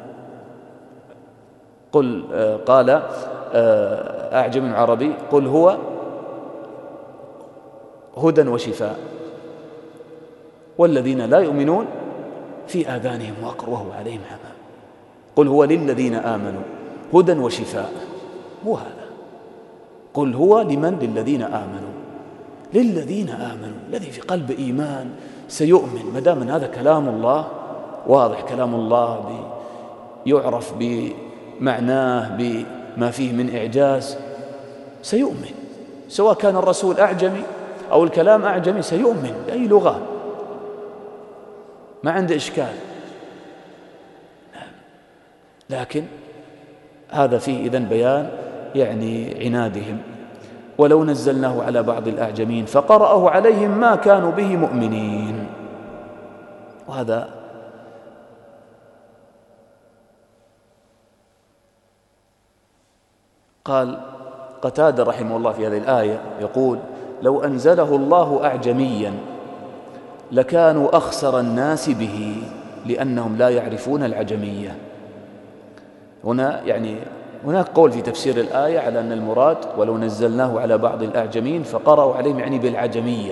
قال أعجمي وعربي، قل هو هدى وشفاء، والذين لا يؤمنون في آذانهم وقر وهو عليهم عمى. قل هو للذين آمنوا هدى وشفاء، هو هذا. قل هو لمن؟ للذين آمنوا. للذين آمنوا، الذي في قلب إيمان سيؤمن، ما دام هذا كلام الله واضح، كلام الله يعرف بمعناه بما فيه من إعجاز، سيؤمن، سواء كان الرسول أعجمي أو الكلام أعجمي سيؤمن بأي لغة، ما عنده إشكال. لكن هذا فيه إذن بيان يعني عنادهم. ولو نزلناه على بعض الأعجمين فقرأه عليهم ما كانوا به مؤمنين. وهذا قال قتادة رحمه الله في هذه الآية، يقول لو أنزله الله أعجميا لكانوا أخسر الناس به لأنهم لا يعرفون العجمية. هنا يعني هناك قول في تفسير الآية على أن المراد ولو نزلناه على بعض الأعجمين فقرأوا عليهم يعني بالعجمية،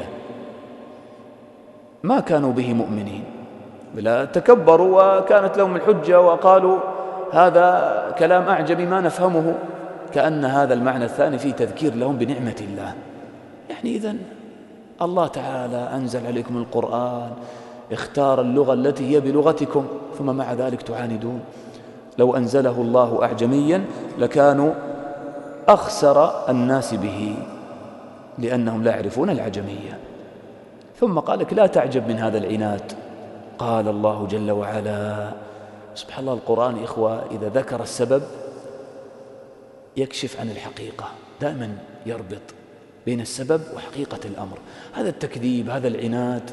ما كانوا به مؤمنين، بلا تكبروا وكانت لهم الحجة وقالوا هذا كلام أعجمي ما نفهمه، كأن هذا المعنى الثاني فيه تذكير لهم بنعمة الله. يعني إذن الله تعالى أنزل عليكم القرآن اختار اللغة التي هي بلغتكم ثم مع ذلك تعاندون. لو أنزله الله أعجميا لكانوا أخسر الناس به لأنهم لا يعرفون العجمية. ثم قال لك لا تعجب من هذا العناد. قال الله جل وعلا، سبحان الله، القرآن إخوة إذا ذكر السبب يكشف عن الحقيقة، دائما يربط بين السبب وحقيقة الأمر. هذا التكذيب، هذا العناد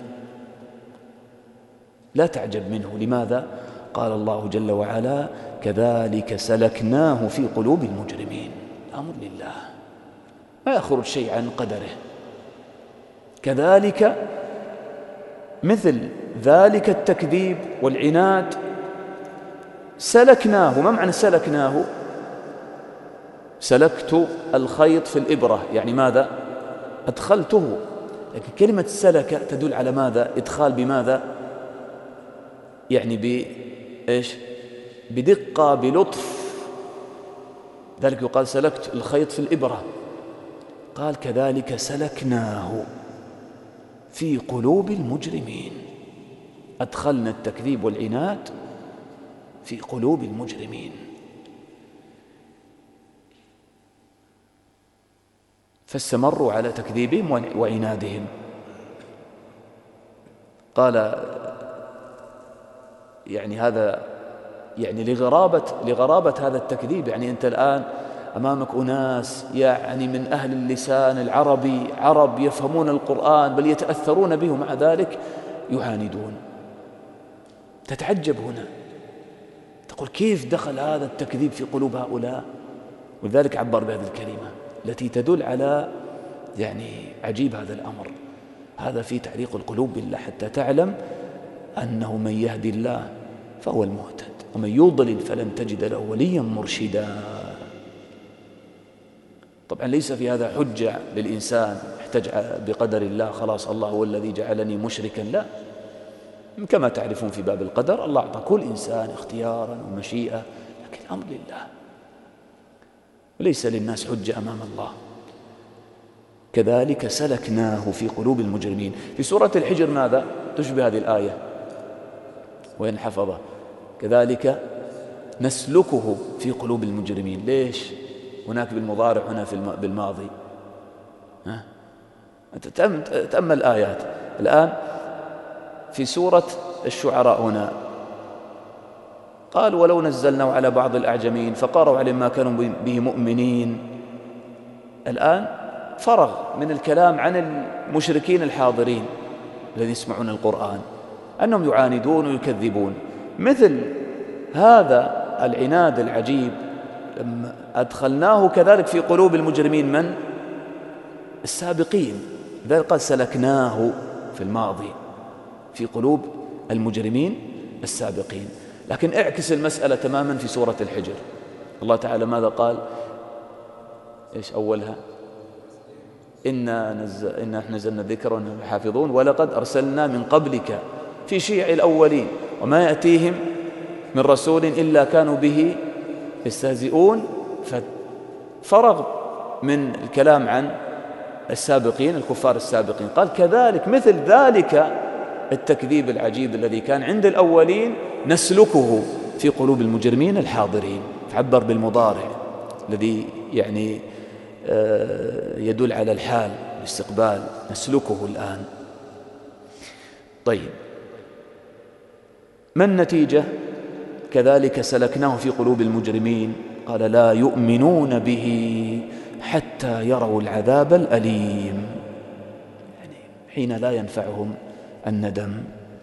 لا تعجب منه. لماذا؟ قال الله جل وعلا كذلك سلكناه في قلوب المجرمين. أمر لله، ما يخرج شيء عن قدره. كذلك مثل ذلك التكذيب والعناد سلكناه. ما معنى سلكناه؟ سلكت الخيط في الإبرة، يعني ماذا؟ أدخلته. لكن كلمة سلك تدل على ماذا؟ إدخال بماذا؟ يعني بإيش؟ بدقة، بلطف. ذلك يقال سلكت الخيط في الإبرة. قال كذلك سلكناه في قلوب المجرمين. أدخلنا التكذيب والعناد في قلوب المجرمين. فاستمروا على تكذيبهم وعنادهم. قال يعني هذا يعني لغرابة هذا التكذيب. يعني أنت الآن أمامك أناس يعني من أهل اللسان العربي، عرب يفهمون القرآن بل يتأثرون به، مع ذلك يعاندون. تتعجب هنا، تقول كيف دخل هذا التكذيب في قلوب هؤلاء؟ ولذلك عبر بهذه الكلمة التي تدل على يعني عجيب هذا الأمر. هذا في تعليق القلوب بالله حتى تعلم أنه من يهدي الله فهو المهتد ومن يضلل فلن تجد له وليا مرشدا. طبعا ليس في هذا حجة للإنسان يحتج بقدر الله، خلاص الله هو الذي جعلني مشركا، لا. كما تعرفون في باب القدر الله أعطى كل إنسان اختيارا ومشيئة، لكن الأمر لله وليس للناس حجة أمام الله. كذلك سلكناه في قلوب المجرمين. في سورة الحجر ماذا تشبه هذه الآية وإن حفظه؟ كذلك نسلكه في قلوب المجرمين. ليش هناك بالمضارع هنا بالماضي؟ تأمل الآيات الآن في سورة الشعراء. هنا قال ولو نزلناه على بعض الأعجمين فقرأوا عليه ما كانوا به مؤمنين. الآن فرغ من الكلام عن المشركين الحاضرين الذين يسمعون القرآن أنهم يعاندون ويكذبون. مثل هذا العناد العجيب لما أدخلناه كذلك في قلوب المجرمين من السابقين. لذلك قال سلكناه في الماضي في قلوب المجرمين السابقين. لكن اعكس المسألة تماما في سورة الحجر. الله تعالى ماذا قال؟ إيش أولها؟ إنا نزلنا الذكر وإنا له حافظون ولقد أرسلنا من قبلك في شيع الأولين وما يأتيهم من رسول إلا كانوا به يستهزئون. ففرغ من الكلام عن السابقين الكفار السابقين. قال كذلك مثل ذلك التكذيب العجيب الذي كان عند الأولين نسلكه في قلوب المجرمين الحاضرين. فعبر بالمضارع الذي يعني يدل على الحال الاستقبال. نسلكه الآن. طيب ما النتيجة؟ كذلك سلكناه في قلوب المجرمين. قال لا يؤمنون به حتى يروا العذاب الأليم، يعني حين لا ينفعهم الندم.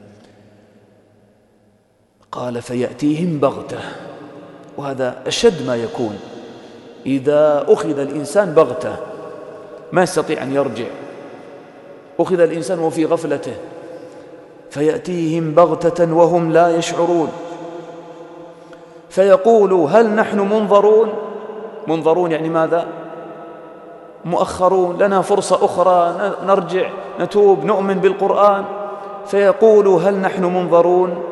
قال فيأتيهم بغتة، وهذا أشد ما يكون إذا أخذ الإنسان بغتة ما يستطيع أن يرجع. أخذ الإنسان وفي غفلته، فيأتيهم بغتة وهم لا يشعرون فيقولوا هل نحن منظرون؟ منظرون يعني ماذا؟ مؤخرون، لنا فرصة أخرى نرجع نتوب نؤمن بالقرآن. فيقولوا هل نحن منظرون؟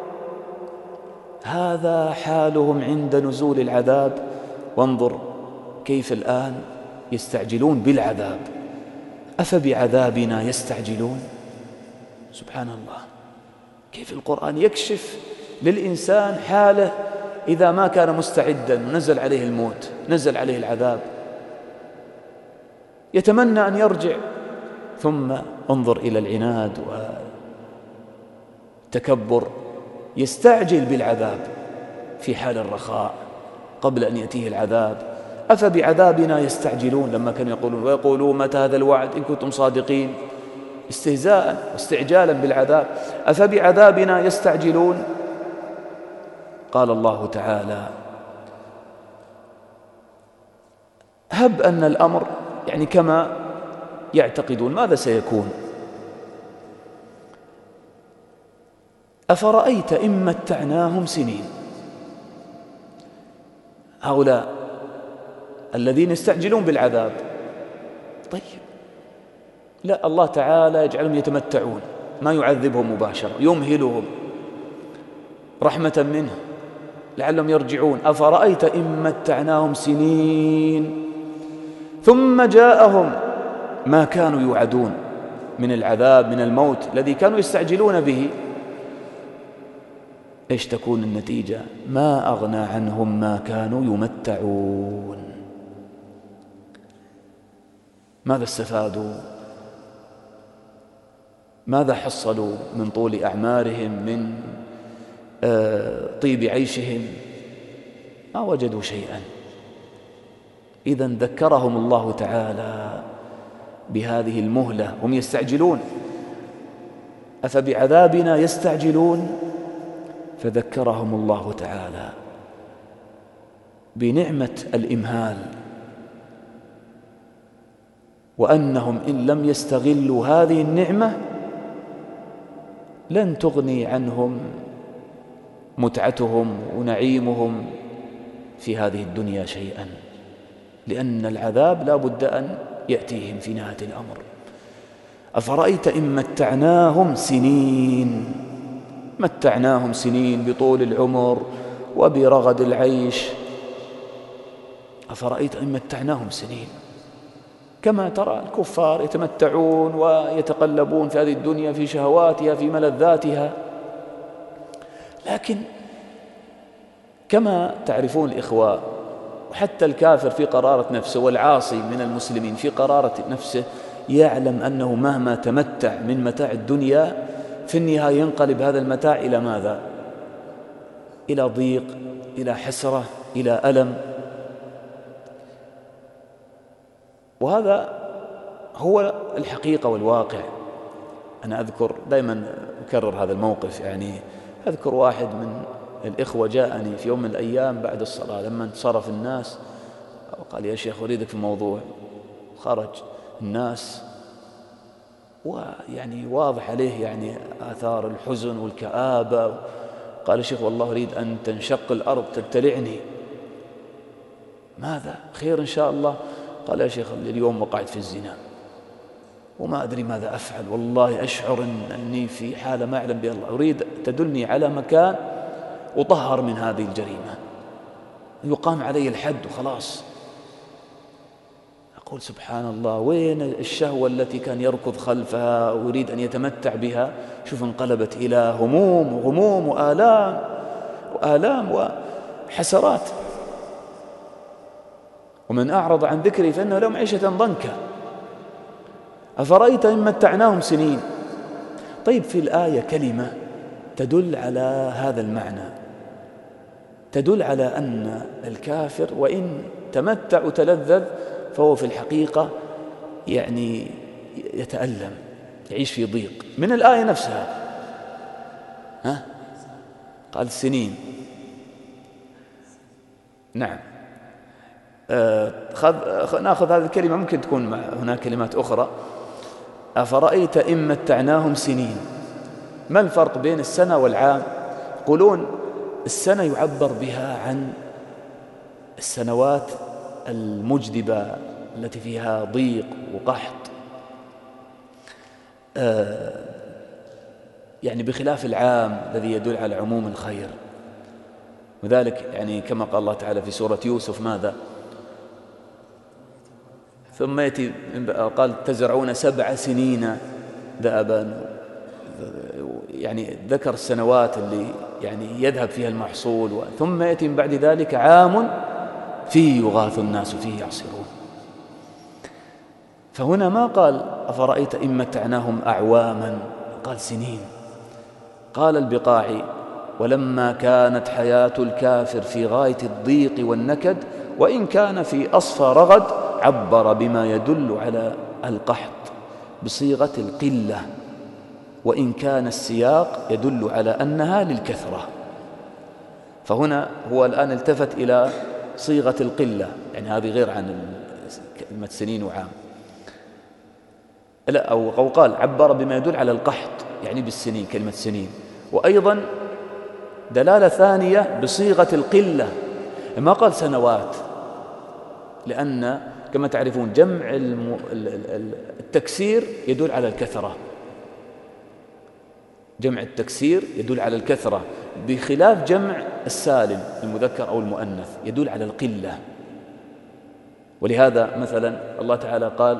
هذا حالهم عند نزول العذاب. وانظر كيف الآن يستعجلون بالعذاب. أفبعذابنا يستعجلون؟ سبحان الله. كيف القرآن يكشف للإنسان حاله إذا ما كان مستعدا ونزل عليه الموت، نزل عليه العذاب، يتمنى أن يرجع، ثم انظر إلى العناد والتكبر، يستعجل بالعذاب في حال الرخاء قبل أن يأتيه العذاب. أفبعذابنا يستعجلون لما كانوا يقولون ويقولون متى هذا الوعد إن كنتم صادقين، استهزاء واستعجالا بالعذاب. أفبعذابنا يستعجلون. قال الله تعالى هب أن الأمر يعني كما يعتقدون ماذا سيكون. أفرأيت إن متعناهم سنين، هؤلاء الذين يستعجلون بالعذاب. طيب لا، الله تعالى يجعلهم يتمتعون، ما يعذبهم مباشرة، يمهلهم رحمة منه لعلهم يرجعون. أفرأيت إن متعناهم سنين ثم جاءهم ما كانوا يوعدون من العذاب، من الموت الذي كانوا يستعجلون به، إيش تكون النتيجة؟ ما أغنى عنهم ما كانوا يمتعون. ماذا استفادوا؟ ماذا حصلوا من طول أعمارهم، من طيب عيشهم؟ ما وجدوا شيئا. إذن ذكرهم الله تعالى بهذه المهلة، هم يستعجلون. أفبعذابنا يستعجلون، فذكرهم الله تعالى بنعمة الإمهال، وأنهم إن لم يستغلوا هذه النعمة لن تغني عنهم متعتهم ونعيمهم في هذه الدنيا شيئا، لأن العذاب لا بد أن يأتيهم في نهاية الأمر. أفرأيت إن متعناهم سنين، متعناهم سنين بطول العمر وبرغد العيش. أفرأيت إن متعناهم سنين، كما ترى الكفار يتمتعون ويتقلبون في هذه الدنيا في شهواتها في ملذاتها، لكن كما تعرفون الإخوة، وحتى الكافر في قرارة نفسه والعاصي من المسلمين في قرارة نفسه يعلم أنه مهما تمتع من متاع الدنيا في النهاية ينقلب هذا المتاع إلى ماذا؟ إلى ضيق، إلى حسرة، إلى ألم. وهذا هو الحقيقة والواقع. أنا أذكر دائما أكرر هذا الموقف، يعني أذكر واحد من الإخوة جاءني في يوم من الأيام بعد الصلاة لما انصرف الناس وقال يا شيخ أريدك في موضوع. خرج الناس ويعني واضح عليه يعني آثار الحزن والكآبة. قال يا شيخ والله أريد أن تنشق الأرض تبتلعني. ماذا؟ خير إن شاء الله. قال يا شيخ اليوم وقعت في الزنا وما أدري ماذا أفعل، والله أشعر أني في حالة ما أعلم بها الله، أريد تدلني على مكان أطهر من هذه الجريمة، يقام علي الحد وخلاص. أقول سبحان الله، وين الشهوة التي كان يركض خلفها ويريد أن يتمتع بها؟ شوف انقلبت إلى هموم وغموم وآلام وحسرات. ومن أعرض عن ذكري فإنه له معيشة ضنكا. أفرأيت إن متعناهم سنين. طيب في الآية كلمة تدل على هذا المعنى، تدل على أن الكافر وإن تمتع وتلذذ فهو في الحقيقة يعني يتألم، يعيش في ضيق. من الآية نفسها قال سنين. نعم، نأخذ هذه الكلمة، ممكن تكون هناك كلمات أخرى. أفرأيت إن متعناهم سنين. ما الفرق بين السنة والعام؟ يقولون السنة يعبر بها عن السنوات المجدبة التي فيها ضيق وقحط، يعني بخلاف العام الذي يدل على عموم الخير. وذلك يعني كما قال الله تعالى في سورة يوسف ماذا؟ ثم يأتي قال تزرعون 7 سنين دأبا يعني ذكر السنوات اللي يعني يذهب فيها المحصول، ثم يأتي من بعد ذلك عام فيه يغاث الناس فيه يعصرون. فهنا ما قال أفرأيت إن متعناهم أعواما، قال سنين. قال البقاعي: ولما كانت حياة الكافر في غاية الضيق والنكد، وإن كان في أصفى رغد، عبر بما يدل على القحط بصيغة القلة، وإن كان السياق يدل على أنها للكثرة. فهنا هو الآن التفت إلى صيغة القلة، يعني هذه غير عن كلمة سنين وعام، لا، أو قال عبر بما يدل على القحط يعني بالسنين، كلمة سنين. وأيضا دلالة ثانية بصيغة القلة، ما قال سنوات، لأن كما تعرفون جمع التكسير يدل على الكثرة، جمع التكسير يدل على الكثرة، بخلاف جمع السالم المذكر أو المؤنث يدل على القلة. ولهذا مثلا الله تعالى قال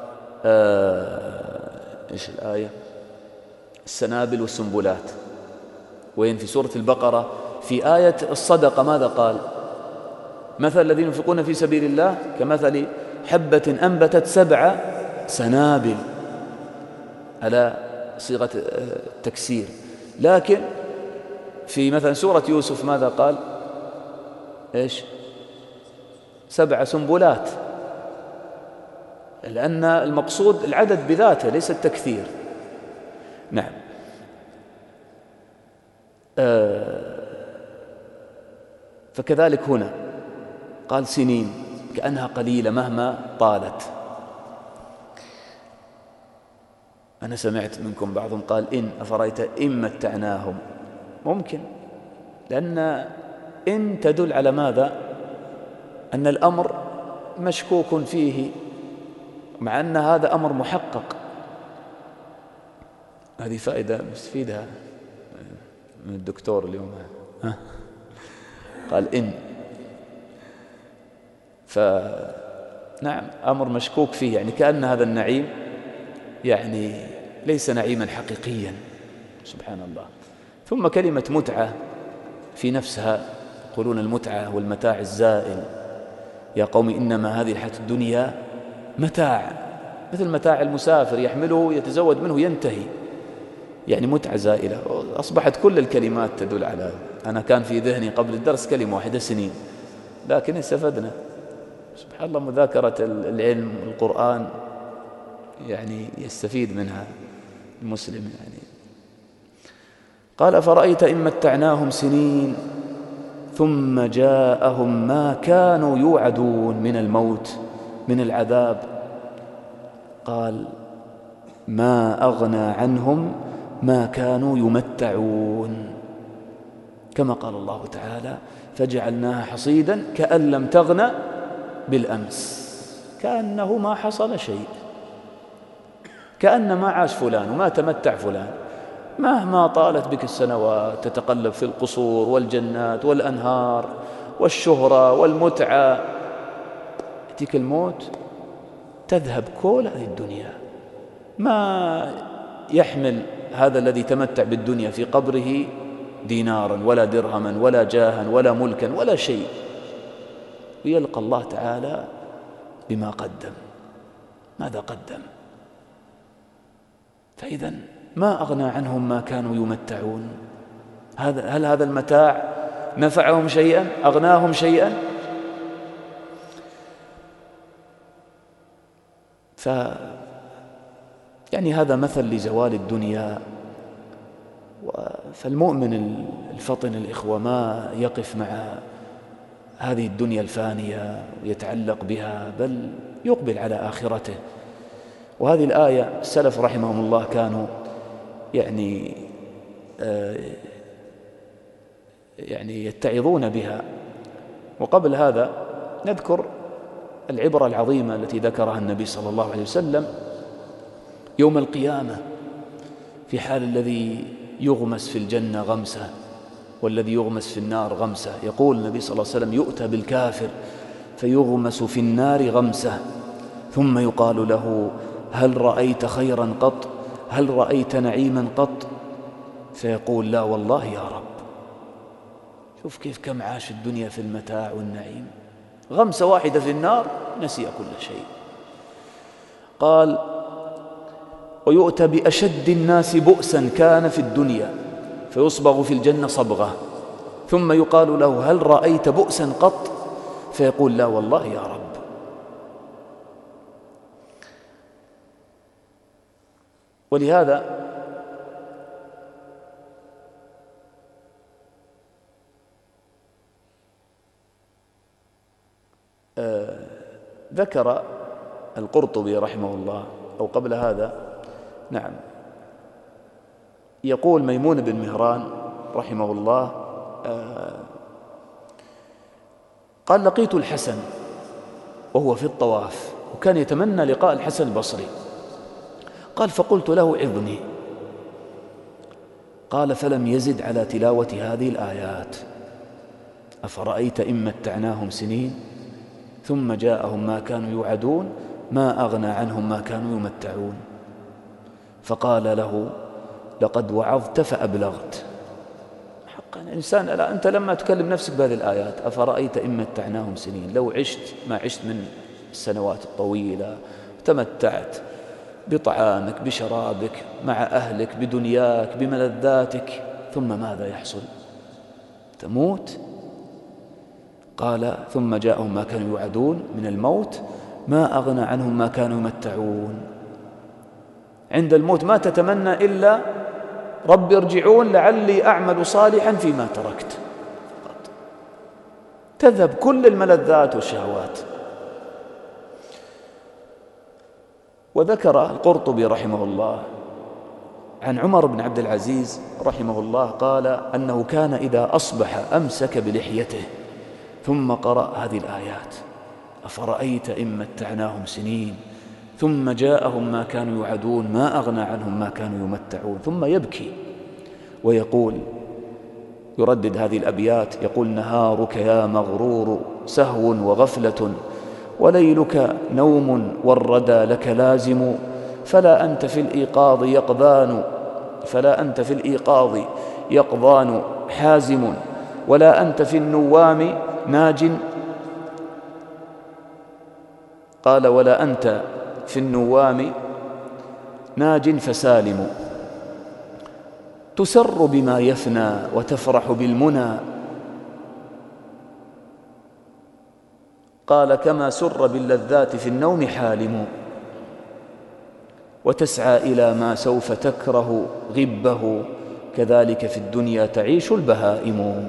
إيش الآية؟ السنابل والسنبلات. وين في سورة البقرة في آية الصدقة ماذا قال؟ مثل الذين ينفقون في سبيل الله كمثل حبة أنبتت 7 سنابل على صيغة التكسير. لكن في مثلا سورة يوسف ماذا قال؟ إيش؟ 7 سنبلات، لأن المقصود العدد بذاته ليس التكثير. نعم. فكذلك هنا قال سنين كأنها قليلة مهما طالت. أنا سمعت منكم بعضهم قال إن أفرأيت إن متعناهم، ممكن، لأن إن تدل على ماذا؟ أن الأمر مشكوك فيه، مع أن هذا أمر محقق. هذه فائدة مستفيدة من الدكتور اليوم. قال إن، فنعم أمر مشكوك فيه، يعني كأن هذا النعيم يعني ليس نعيما حقيقيا، سبحان الله. ثم كلمة متعة في نفسها، يقولون المتعة والمتاع الزائل، يا قوم إنما هذه الحياة الدنيا متاع، مثل متاع المسافر يحمله يتزود منه ينتهي، يعني متعة زائلة. أصبحت كل الكلمات تدل على هذا. أنا كان في ذهني قبل الدرس كلمة واحدة سنين، لكن استفدنا سبحان الله. مذاكرة العلم القرآن يعني يستفيد منها المسلم. يعني قال أفرأيت إن متعناهم سنين ثم جاءهم ما كانوا يوعدون من الموت من العذاب، قال ما أغنى عنهم ما كانوا يمتعون، كما قال الله تعالى فجعلناها حصيدا كأن لم تغن بالأمس، كأنه ما حصل شيء، كأن ما عاش فلان وما تمتع فلان. مهما طالت بك السنوات تتقلب في القصور والجنات والأنهار والشهرة والمتعة، يأتيك الموت تذهب كل هذه الدنيا، ما يحمل هذا الذي تمتع بالدنيا في قبره دينارا ولا درهما ولا جاها ولا ملكا ولا شيء، ويلقى الله تعالى بما قدم. ماذا قدم؟ فإذا ما أغنى عنهم ما كانوا يمتعون. هل هذا المتاع نفعهم شيئا؟ أغناهم شيئا؟ يعني هذا مثل لزوال الدنيا. فالمؤمن الفطن الإخوة ما يقف مع هذه الدنيا الفانية ويتعلق بها، بل يقبل على آخرته. وهذه الآية السلف رحمهم الله كانوا يعني يتعظون بها. وقبل هذا نذكر العبرة العظيمة التي ذكرها النبي صلى الله عليه وسلم يوم القيامة في حال الذي يغمس في الجنة غمسة والذي يغمس في النار غمسة. يقول النبي صلى الله عليه وسلم يؤتى بالكافر فيغمس في النار غمسة ثم يقال له هل رأيت خيرا قط؟ هل رأيت نعيما قط؟ فيقول لا والله يا رب. شوف كيف كم عاش الدنيا في المتاع والنعيم، غمسة واحدة في النار نسي كل شيء. قال ويؤتى بأشد الناس بؤسا كان في الدنيا فيصبغ في الجنة صبغة، ثم يقال له هل رأيت بؤسا قط؟ فيقول لا والله يا رب. ولهذا ذكر القرطبي رحمه الله، أو قبل هذا نعم، يقول ميمون بن مهران رحمه الله قال لقيت الحسن وهو في الطواف، وكان يتمنى لقاء الحسن البصري. قال فقلت له عظني. قال فلم يزد على تلاوة هذه الآيات: أفرأيت إن متعناهم سنين ثم جاءهم ما كانوا يوعدون ما أغنى عنهم ما كانوا يمتعون. فقال له لقد وعظت فأبلغت. حقا الإنسان، لا أنت لما تكلم نفسك بهذه الآيات أفرأيت إن متعناهم سنين، لو عشت ما عشت من السنوات الطويلة، تمتعت بطعامك بشرابك مع أهلك بدنياك بملذاتك، ثم ماذا يحصل؟ تموت. قال ثم جاءهم ما كانوا يوعدون من الموت ما أغنى عنهم ما كانوا يمتعون. عند الموت ما تتمنى إلا رب ارجعون لعلي أعمل صالحا فيما تركت. تذهب كل الملذات والشهوات. وذكر القرطبي رحمه الله عن عمر بن عبد العزيز رحمه الله قال أنه كان إذا أصبح أمسك بلحيته ثم قرأ هذه الآيات: أفرأيت إن متعناهم سنين ثم جاءهم ما كانوا يوعدون ما أغنى عنهم ما كانوا يمتعون، ثم يبكي ويقول، يردد هذه الأبيات، يقول: نهارك يا مغرور سهو وغفلة، وليلك نوم والردى لك لازم، فلا أنت في الإيقاظ يقظان حازم، ولا أنت في النوام ناج. قال ولا أنت في النوام ناج فسالم، تسر بما يفنى وتفرح بالمنى. قال كما سر باللذات في النوم حالم، وتسعى إلى ما سوف تكره غبه، كذلك في الدنيا تعيش البهائم.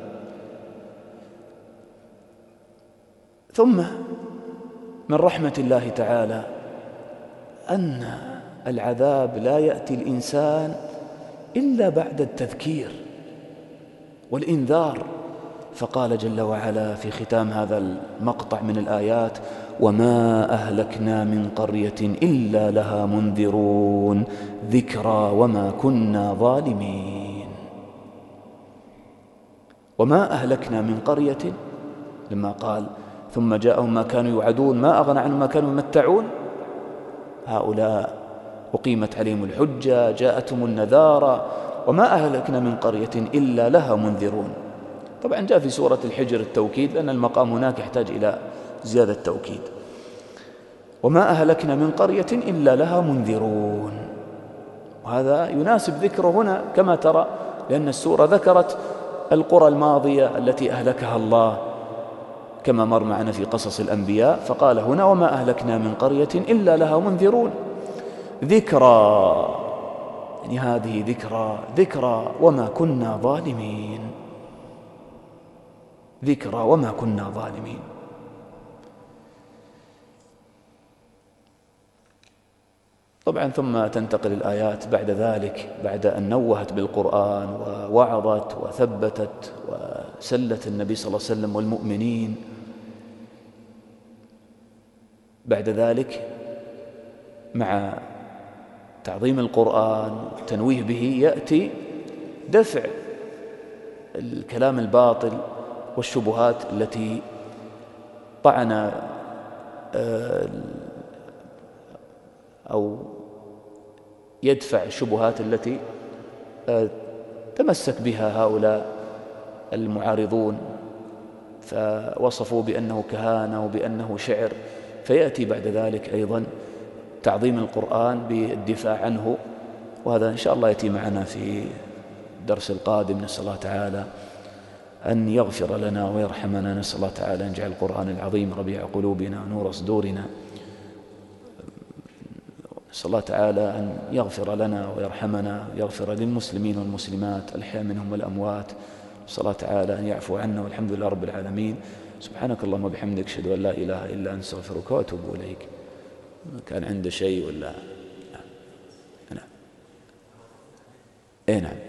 ثم من رحمة الله تعالى أن العذاب لا يأتي الإنسان إلا بعد التذكير والإنذار. فقال جل وعلا في ختام هذا المقطع من الآيات: وما أهلكنا من قرية إلا لها منذرون ذكرى وما كنا ظالمين. وما أهلكنا من قرية، لما قال ثم جاءهم ما كانوا يوعدون ما أغنى عنهم ما كانوا يمتعون، هؤلاء أقيمت عليهم الحجة، جاءتهم النذارى، وما أهلكنا من قرية إلا لها منذرون. طبعا جاء في سورة الحجر التوكيد، لأن المقام هناك يحتاج إلى زيادة توكيد. وما أهلكنا من قرية إلا لها منذرون، وهذا يناسب ذكره هنا كما ترى، لأن السورة ذكرت القرى الماضية التي أهلكها الله كما مر معنا في قصص الأنبياء، فقال هنا وما أهلكنا من قرية إلا لها منذرون ذكرى، يعني هذه ذكرى وما كنا ظالمين، ذكرى وما كنا ظالمين. طبعا ثم تنتقل الآيات بعد ذلك، بعد أن نوهت بالقرآن ووعظت وثبتت وسلت النبي صلى الله عليه وسلم والمؤمنين، بعد ذلك مع تعظيم القرآن والتنويه به يأتي دفع الكلام الباطل والشبهات التي طعن أو يدفع الشبهات التي تمسك بها هؤلاء المعارضون، فوصفوا بأنه كهانة وبأنه شعر، فيأتي بعد ذلك أيضا تعظيم القرآن بالدفاع عنه. وهذا إن شاء الله يأتي معنا في الدرس القادم. نسأل الله تعالى أن يغفر لنا ويرحمنا، نسأل الله تعالى أن يجعل القرآن العظيم ربيع قلوبنا ونور صدورنا، نسأل الله تعالى أن يغفر لنا ويرحمنا، يغفر للمسلمين والمسلمات الأحياء منهم والأموات، نسأل الله تعالى أن يعفو عنا، والحمد لله رب العالمين. سبحانك اللهم وبحمدك، أشهد أن لا إله إلا أنت، أستغفرك وأتوب إليك. كان عنده شيء ولا؟ نعم. إيه نعم.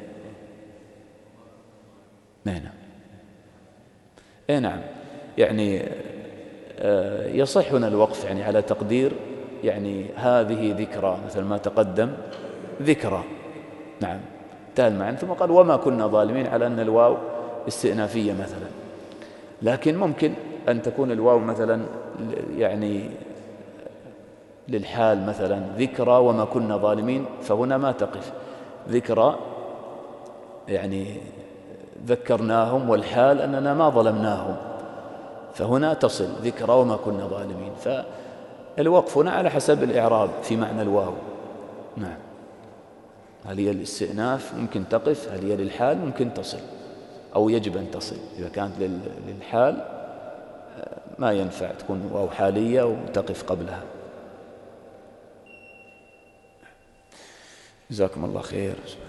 إيه نعم. يعني يصح هنا الوقف يعني على تقدير يعني هذه ذكرى، مثل ما تقدم ذكرى. نعم، انتهى المعنى. ثم قال وما كنا ظالمين، على أن الواو استئنافية مثلا، لكن ممكن أن تكون الواو مثلا يعني للحال، مثلا ذكرى وما كنا ظالمين، فهنا ما تقف ذكرى يعني ذكرناهم، والحال أننا ما ظلمناهم، فهنا تصل ذكرى وما كنا ظالمين. فالوقف هنا على حسب الإعراب في معنى الواو. نعم، هل هي الاستئناف ممكن تقف، هل هي للحال ممكن تصل، أو يجب أن تصل. إذا كانت للحال ما ينفع تكون واو حالية وتقف قبلها. جزاكم الله خير.